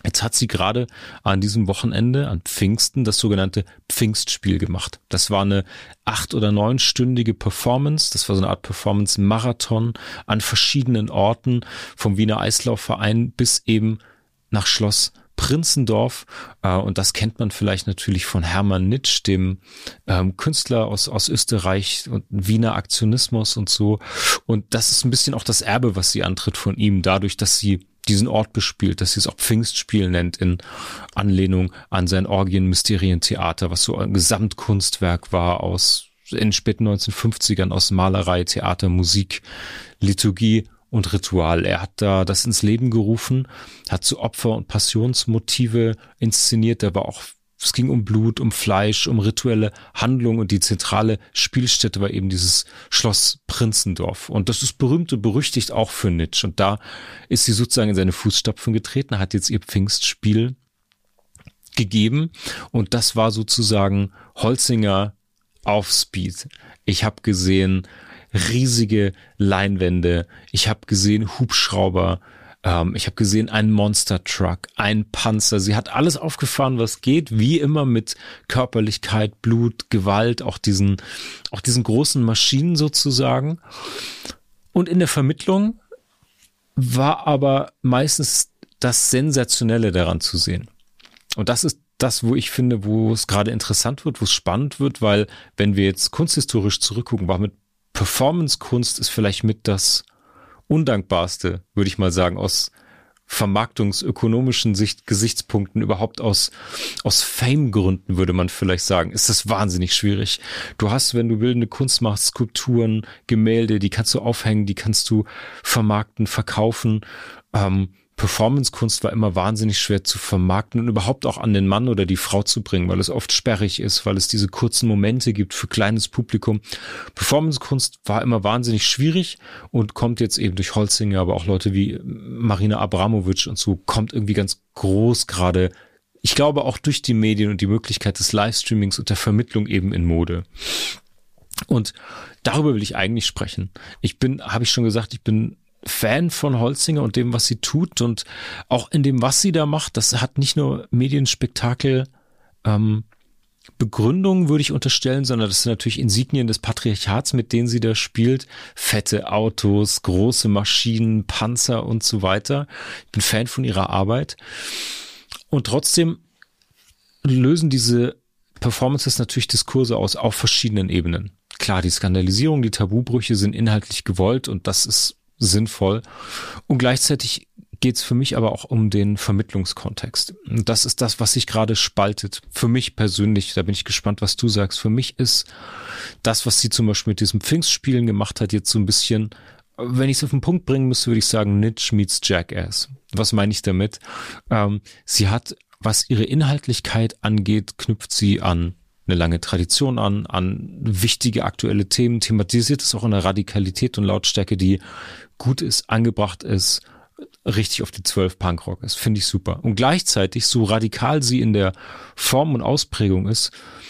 Jetzt hat sie gerade an diesem Wochenende, an Pfingsten, das sogenannte Pfingstspiel gemacht. Das war eine acht- oder neunstündige Performance. Das war so eine Art Performance-Marathon an verschiedenen Orten, vom Wiener Eislaufverein bis eben nach Schloss Prinzendorf. Und das kennt man vielleicht natürlich von Hermann Nitsch, dem ähm, Künstler aus, aus Österreich und Wiener Aktionismus und so. Und das ist ein bisschen auch das Erbe, was sie antritt von ihm, dadurch, dass sie diesen Ort bespielt, dass sie es auch Pfingstspiel nennt, in Anlehnung an sein Orgien-Mysterientheater, was so ein Gesamtkunstwerk war aus in den späten neunzehnhundertfünfzigern aus Malerei, Theater, Musik, Liturgie und Ritual. Er hat da das ins Leben gerufen, hat so Opfer- und Passionsmotive inszeniert, da war auch es ging um Blut, um Fleisch, um rituelle Handlungen und die zentrale Spielstätte war eben dieses Schloss Prinzendorf. Und das ist berühmt und berüchtigt auch für Nitsch. Und da ist sie sozusagen in seine Fußstapfen getreten, hat jetzt ihr Pfingstspiel gegeben. Und das war sozusagen Holzinger auf Speed. Ich habe gesehen riesige Leinwände, ich habe gesehen Hubschrauber, ich habe gesehen einen Monster Truck, einen Panzer. Sie hat alles aufgefahren, was geht, wie immer mit Körperlichkeit, Blut, Gewalt, auch diesen, auch diesen großen Maschinen sozusagen. Und in der Vermittlung war aber meistens das Sensationelle daran zu sehen. Und das ist das, wo ich finde, wo es gerade interessant wird, wo es spannend wird, weil wenn wir jetzt kunsthistorisch zurückgucken, war mit Performance-Kunst ist vielleicht mit das Undankbarste, würde ich mal sagen, aus vermarktungsökonomischen Sicht, Gesichtspunkten, überhaupt aus, aus Fame-Gründen, würde man vielleicht sagen, ist das wahnsinnig schwierig. Du hast, wenn du bildende Kunst machst, Skulpturen, Gemälde, die kannst du aufhängen, die kannst du vermarkten, verkaufen. Ähm, Performance-Kunst war immer wahnsinnig schwer zu vermarkten und überhaupt auch an den Mann oder die Frau zu bringen, weil es oft sperrig ist, weil es diese kurzen Momente gibt für kleines Publikum. Performance-Kunst war immer wahnsinnig schwierig und kommt jetzt eben durch Holzinger, aber auch Leute wie Marina Abramovic und so, kommt irgendwie ganz groß gerade. Ich glaube auch durch die Medien und die Möglichkeit des Livestreamings und der Vermittlung eben in Mode. Und darüber will ich eigentlich sprechen. Ich bin, habe ich schon gesagt, ich bin Fan von Holzinger und dem, was sie tut und auch in dem, was sie da macht. Das hat nicht nur Medienspektakel ähm, Begründung, würde ich unterstellen, sondern das sind natürlich Insignien des Patriarchats, mit denen sie da spielt. Fette Autos, große Maschinen, Panzer und so weiter. Ich bin Fan von ihrer Arbeit. Und trotzdem lösen diese Performances natürlich Diskurse aus auf verschiedenen Ebenen. Klar, die Skandalisierung, die Tabubrüche sind inhaltlich gewollt und das ist sinnvoll. Und gleichzeitig geht es für mich aber auch um den Vermittlungskontext. Und das ist das, was sich gerade spaltet. Für mich persönlich, da bin ich gespannt, was du sagst. Für mich ist das, was sie zum Beispiel mit diesem Pfingstspielen gemacht hat, jetzt so ein bisschen, wenn ich es auf den Punkt bringen müsste, würde ich sagen, Nitsch meets Jackass. Was meine ich damit? Ähm, sie hat, was ihre Inhaltlichkeit angeht, knüpft sie an eine lange Tradition an, an wichtige aktuelle Themen, thematisiert es auch in der Radikalität und Lautstärke, die gut ist, angebracht ist, richtig auf die zwölf Punkrock ist. Finde ich super. Und gleichzeitig, so radikal sie in der Form und Ausprägung ist,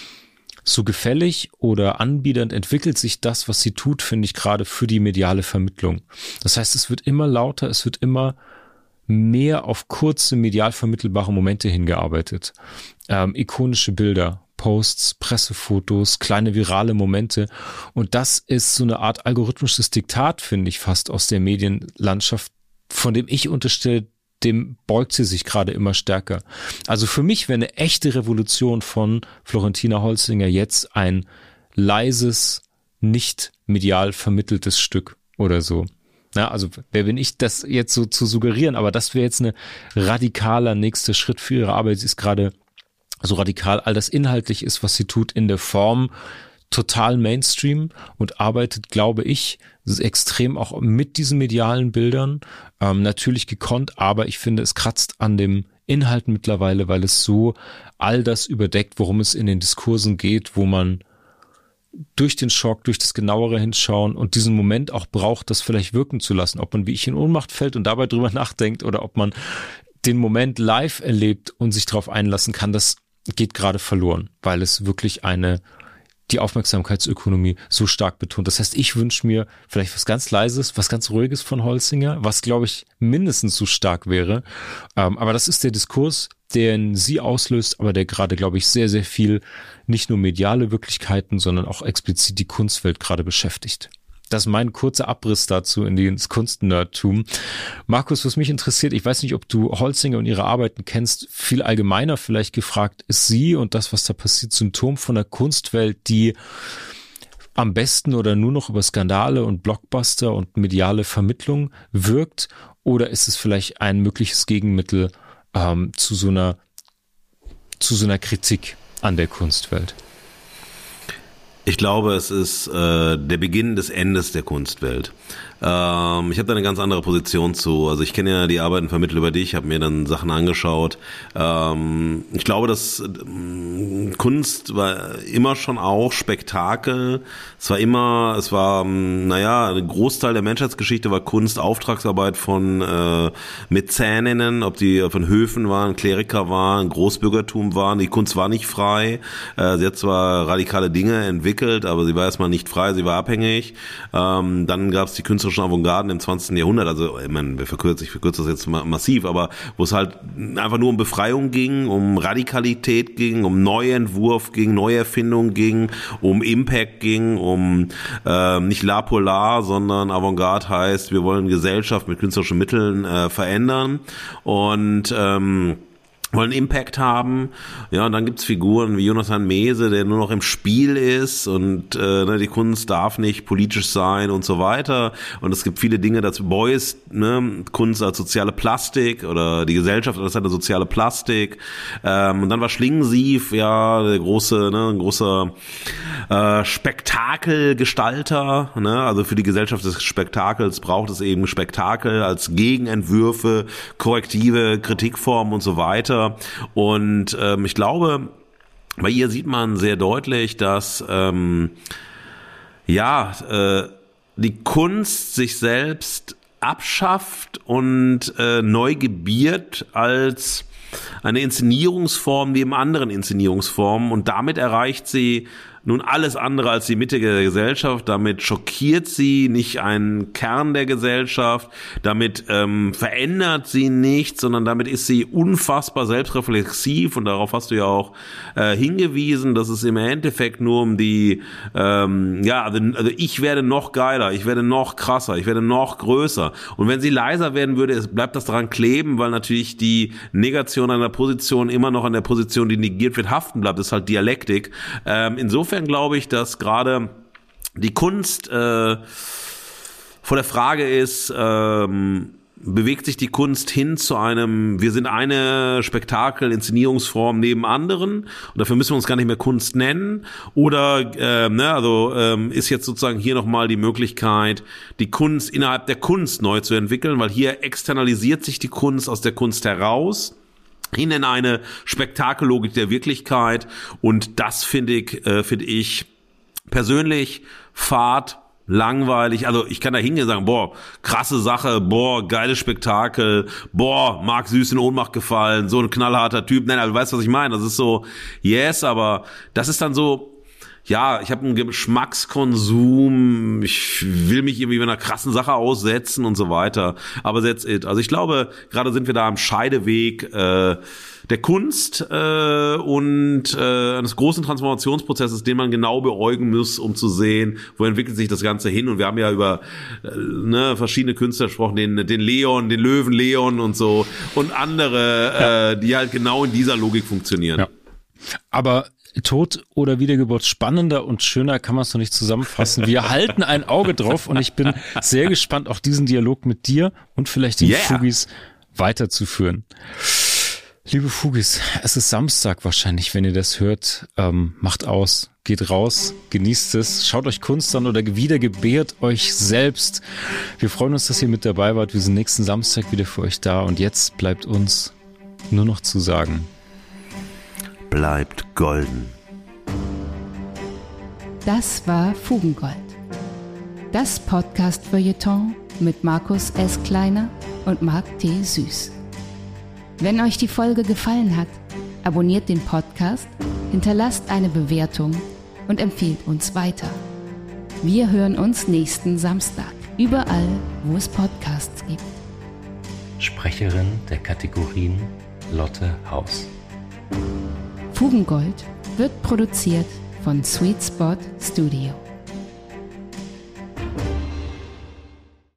so gefällig oder anbiedernd entwickelt sich das, was sie tut, finde ich, gerade für die mediale Vermittlung. Das heißt, es wird immer lauter, es wird immer mehr auf kurze, medial vermittelbare Momente hingearbeitet. Ähm, ikonische Bilder, Posts, Pressefotos, kleine virale Momente. Und das ist so eine Art algorithmisches Diktat, finde ich fast, aus der Medienlandschaft, von dem ich unterstelle, dem beugt sie sich gerade immer stärker. Also für mich wäre eine echte Revolution von Florentina Holzinger jetzt ein leises, nicht medial vermitteltes Stück oder so. Ja, also wer bin ich, das jetzt so zu suggerieren, aber das wäre jetzt ein radikaler nächster Schritt für ihre Arbeit. Sie ist gerade so radikal all das inhaltlich ist, was sie tut, in der Form total Mainstream und arbeitet, glaube ich, extrem auch mit diesen medialen Bildern. Ähm, natürlich gekonnt, aber ich finde, es kratzt an dem Inhalt mittlerweile, weil es so all das überdeckt, worum es in den Diskursen geht, wo man durch den Schock, durch das genauere Hinschauen und diesen Moment auch braucht, das vielleicht wirken zu lassen. Ob man wie ich in Ohnmacht fällt und dabei drüber nachdenkt oder ob man den Moment live erlebt und sich darauf einlassen kann, das geht gerade verloren, weil es wirklich eine die Aufmerksamkeitsökonomie so stark betont. Das heißt, ich wünsche mir vielleicht was ganz Leises, was ganz Ruhiges von Holzinger, was, glaube ich, mindestens so stark wäre. Ähm, aber das ist der Diskurs, den sie auslöst, aber der gerade, glaube ich, sehr, sehr viel nicht nur mediale Wirklichkeiten, sondern auch explizit die Kunstwelt gerade beschäftigt. Das ist mein kurzer Abriss dazu in ins Kunstnerdtum. Markus, was mich interessiert, ich weiß nicht, ob du Holzinger und ihre Arbeiten kennst, viel allgemeiner vielleicht gefragt, ist sie und das, was da passiert, Symptom von einer Kunstwelt, die am besten oder nur noch über Skandale und Blockbuster und mediale Vermittlung wirkt? Oder ist es vielleicht ein mögliches Gegenmittel ähm, zu so einer, zu so einer Kritik an der Kunstwelt? Ich glaube, es ist äh, der Beginn des Endes der Kunstwelt. Ähm, ich habe da eine ganz andere Position zu. Also ich kenne ja die Arbeiten vermittelt über dich, habe mir dann Sachen angeschaut. Ähm, ich glaube, dass äh, Kunst war immer schon auch Spektakel. Es war immer, es war, naja, ein Großteil der Menschheitsgeschichte war Kunst, Auftragsarbeit von äh, Mäzeninnen, ob die von Höfen waren, Kleriker waren, Großbürgertum waren. Die Kunst war nicht frei. Äh, sie hat zwar radikale Dinge entwickelt, aber sie war erstmal nicht frei, sie war abhängig. Ähm, dann gab es die künstlerischen Avantgarden im zwanzigsten Jahrhundert, also ich meine, wir verkürzen, ich verkürze das jetzt massiv, aber wo es halt einfach nur um Befreiung ging, um Radikalität ging, um Neuentwurf ging, Neuerfindung ging, um Impact ging, um äh, nicht La pour la, sondern Avantgarde heißt, wir wollen Gesellschaft mit künstlerischen Mitteln äh, verändern und ähm, wollen Impact haben. Ja, und dann gibt's Figuren wie Jonathan Mese, der nur noch im Spiel ist und äh, ne, die Kunst darf nicht politisch sein und so weiter. Und es gibt viele Dinge dazu. Beuys, ne, Kunst als soziale Plastik oder die Gesellschaft als eine soziale Plastik. Ähm, und dann war Schlingensief, ja, der große, ne, ein großer äh, Spektakelgestalter. Ne? Also für die Gesellschaft des Spektakels braucht es eben Spektakel als Gegenentwürfe, korrektive Kritikformen und so weiter. Und ähm, ich glaube, bei ihr sieht man sehr deutlich, dass ähm, ja äh, die Kunst sich selbst abschafft und äh, neu gebiert als eine Inszenierungsform neben anderen Inszenierungsformen und damit erreicht sie nun alles andere als die Mitte der Gesellschaft. Damit schockiert sie nicht einen Kern der Gesellschaft, damit ähm, verändert sie nichts, sondern damit ist sie unfassbar selbstreflexiv und darauf hast du ja auch äh, hingewiesen, dass es im Endeffekt nur um die, ähm, ja, also, also ich werde noch geiler, ich werde noch krasser, ich werde noch größer und wenn sie leiser werden würde, es bleibt das daran kleben, weil natürlich die Negation einer Position immer noch an der Position, die negiert wird, haften bleibt, das ist halt Dialektik. Ähm, insofern glaube ich, dass gerade die Kunst äh, vor der Frage ist, ähm, bewegt sich die Kunst hin zu einem, wir sind eine Spektakel-Inszenierungsform neben anderen und dafür müssen wir uns gar nicht mehr Kunst nennen oder äh, ne, also ähm, ist jetzt sozusagen hier nochmal die Möglichkeit, die Kunst innerhalb der Kunst neu zu entwickeln, weil hier externalisiert sich die Kunst aus der Kunst heraus hin in eine Spektakellogik der Wirklichkeit und das finde ich, äh, finde ich persönlich fad, langweilig, also ich kann da hingehen und sagen, boah, krasse Sache, boah, geiles Spektakel, boah, Marc Süß in Ohnmacht gefallen, so ein knallharter Typ, nein, also weißt du, was ich meine, das ist so, yes, aber das ist dann so, ja, ich habe einen Geschmackskonsum, ich will mich irgendwie mit einer krassen Sache aussetzen und so weiter, aber that's it. Also ich glaube, gerade sind wir da am Scheideweg äh, der Kunst äh, und äh, eines großen Transformationsprozesses, den man genau beäugen muss, um zu sehen, wo entwickelt sich das Ganze hin. Und wir haben ja über äh, ne, verschiedene Künstler gesprochen, den, den Leon, den Löwen Leon und so und andere, ja. äh, die halt genau in dieser Logik funktionieren. Ja. Aber Tod oder Wiedergeburt, spannender und schöner kann man es noch nicht zusammenfassen. Wir halten ein Auge drauf und ich bin sehr gespannt, auch diesen Dialog mit dir und vielleicht den yeah. Fugis weiterzuführen. Liebe Fugis, es ist Samstag wahrscheinlich, wenn ihr das hört. Ähm, macht aus, geht raus, genießt es, schaut euch Kunst an oder wiedergebärt euch selbst. Wir freuen uns, dass ihr mit dabei wart. Wir sind nächsten Samstag wieder für euch da und jetzt bleibt uns nur noch zu sagen: Bleibt golden. Das war Fugengold. Das Podcast-Feuilleton mit Markus S. Kleiner und Marc T. Süß. Wenn euch die Folge gefallen hat, abonniert den Podcast, hinterlasst eine Bewertung und empfehlt uns weiter. Wir hören uns nächsten Samstag, überall, wo es Podcasts gibt. Sprecherin der Kategorien Lotte Haus. Fugengold wird produziert von Sweet Spot Studio.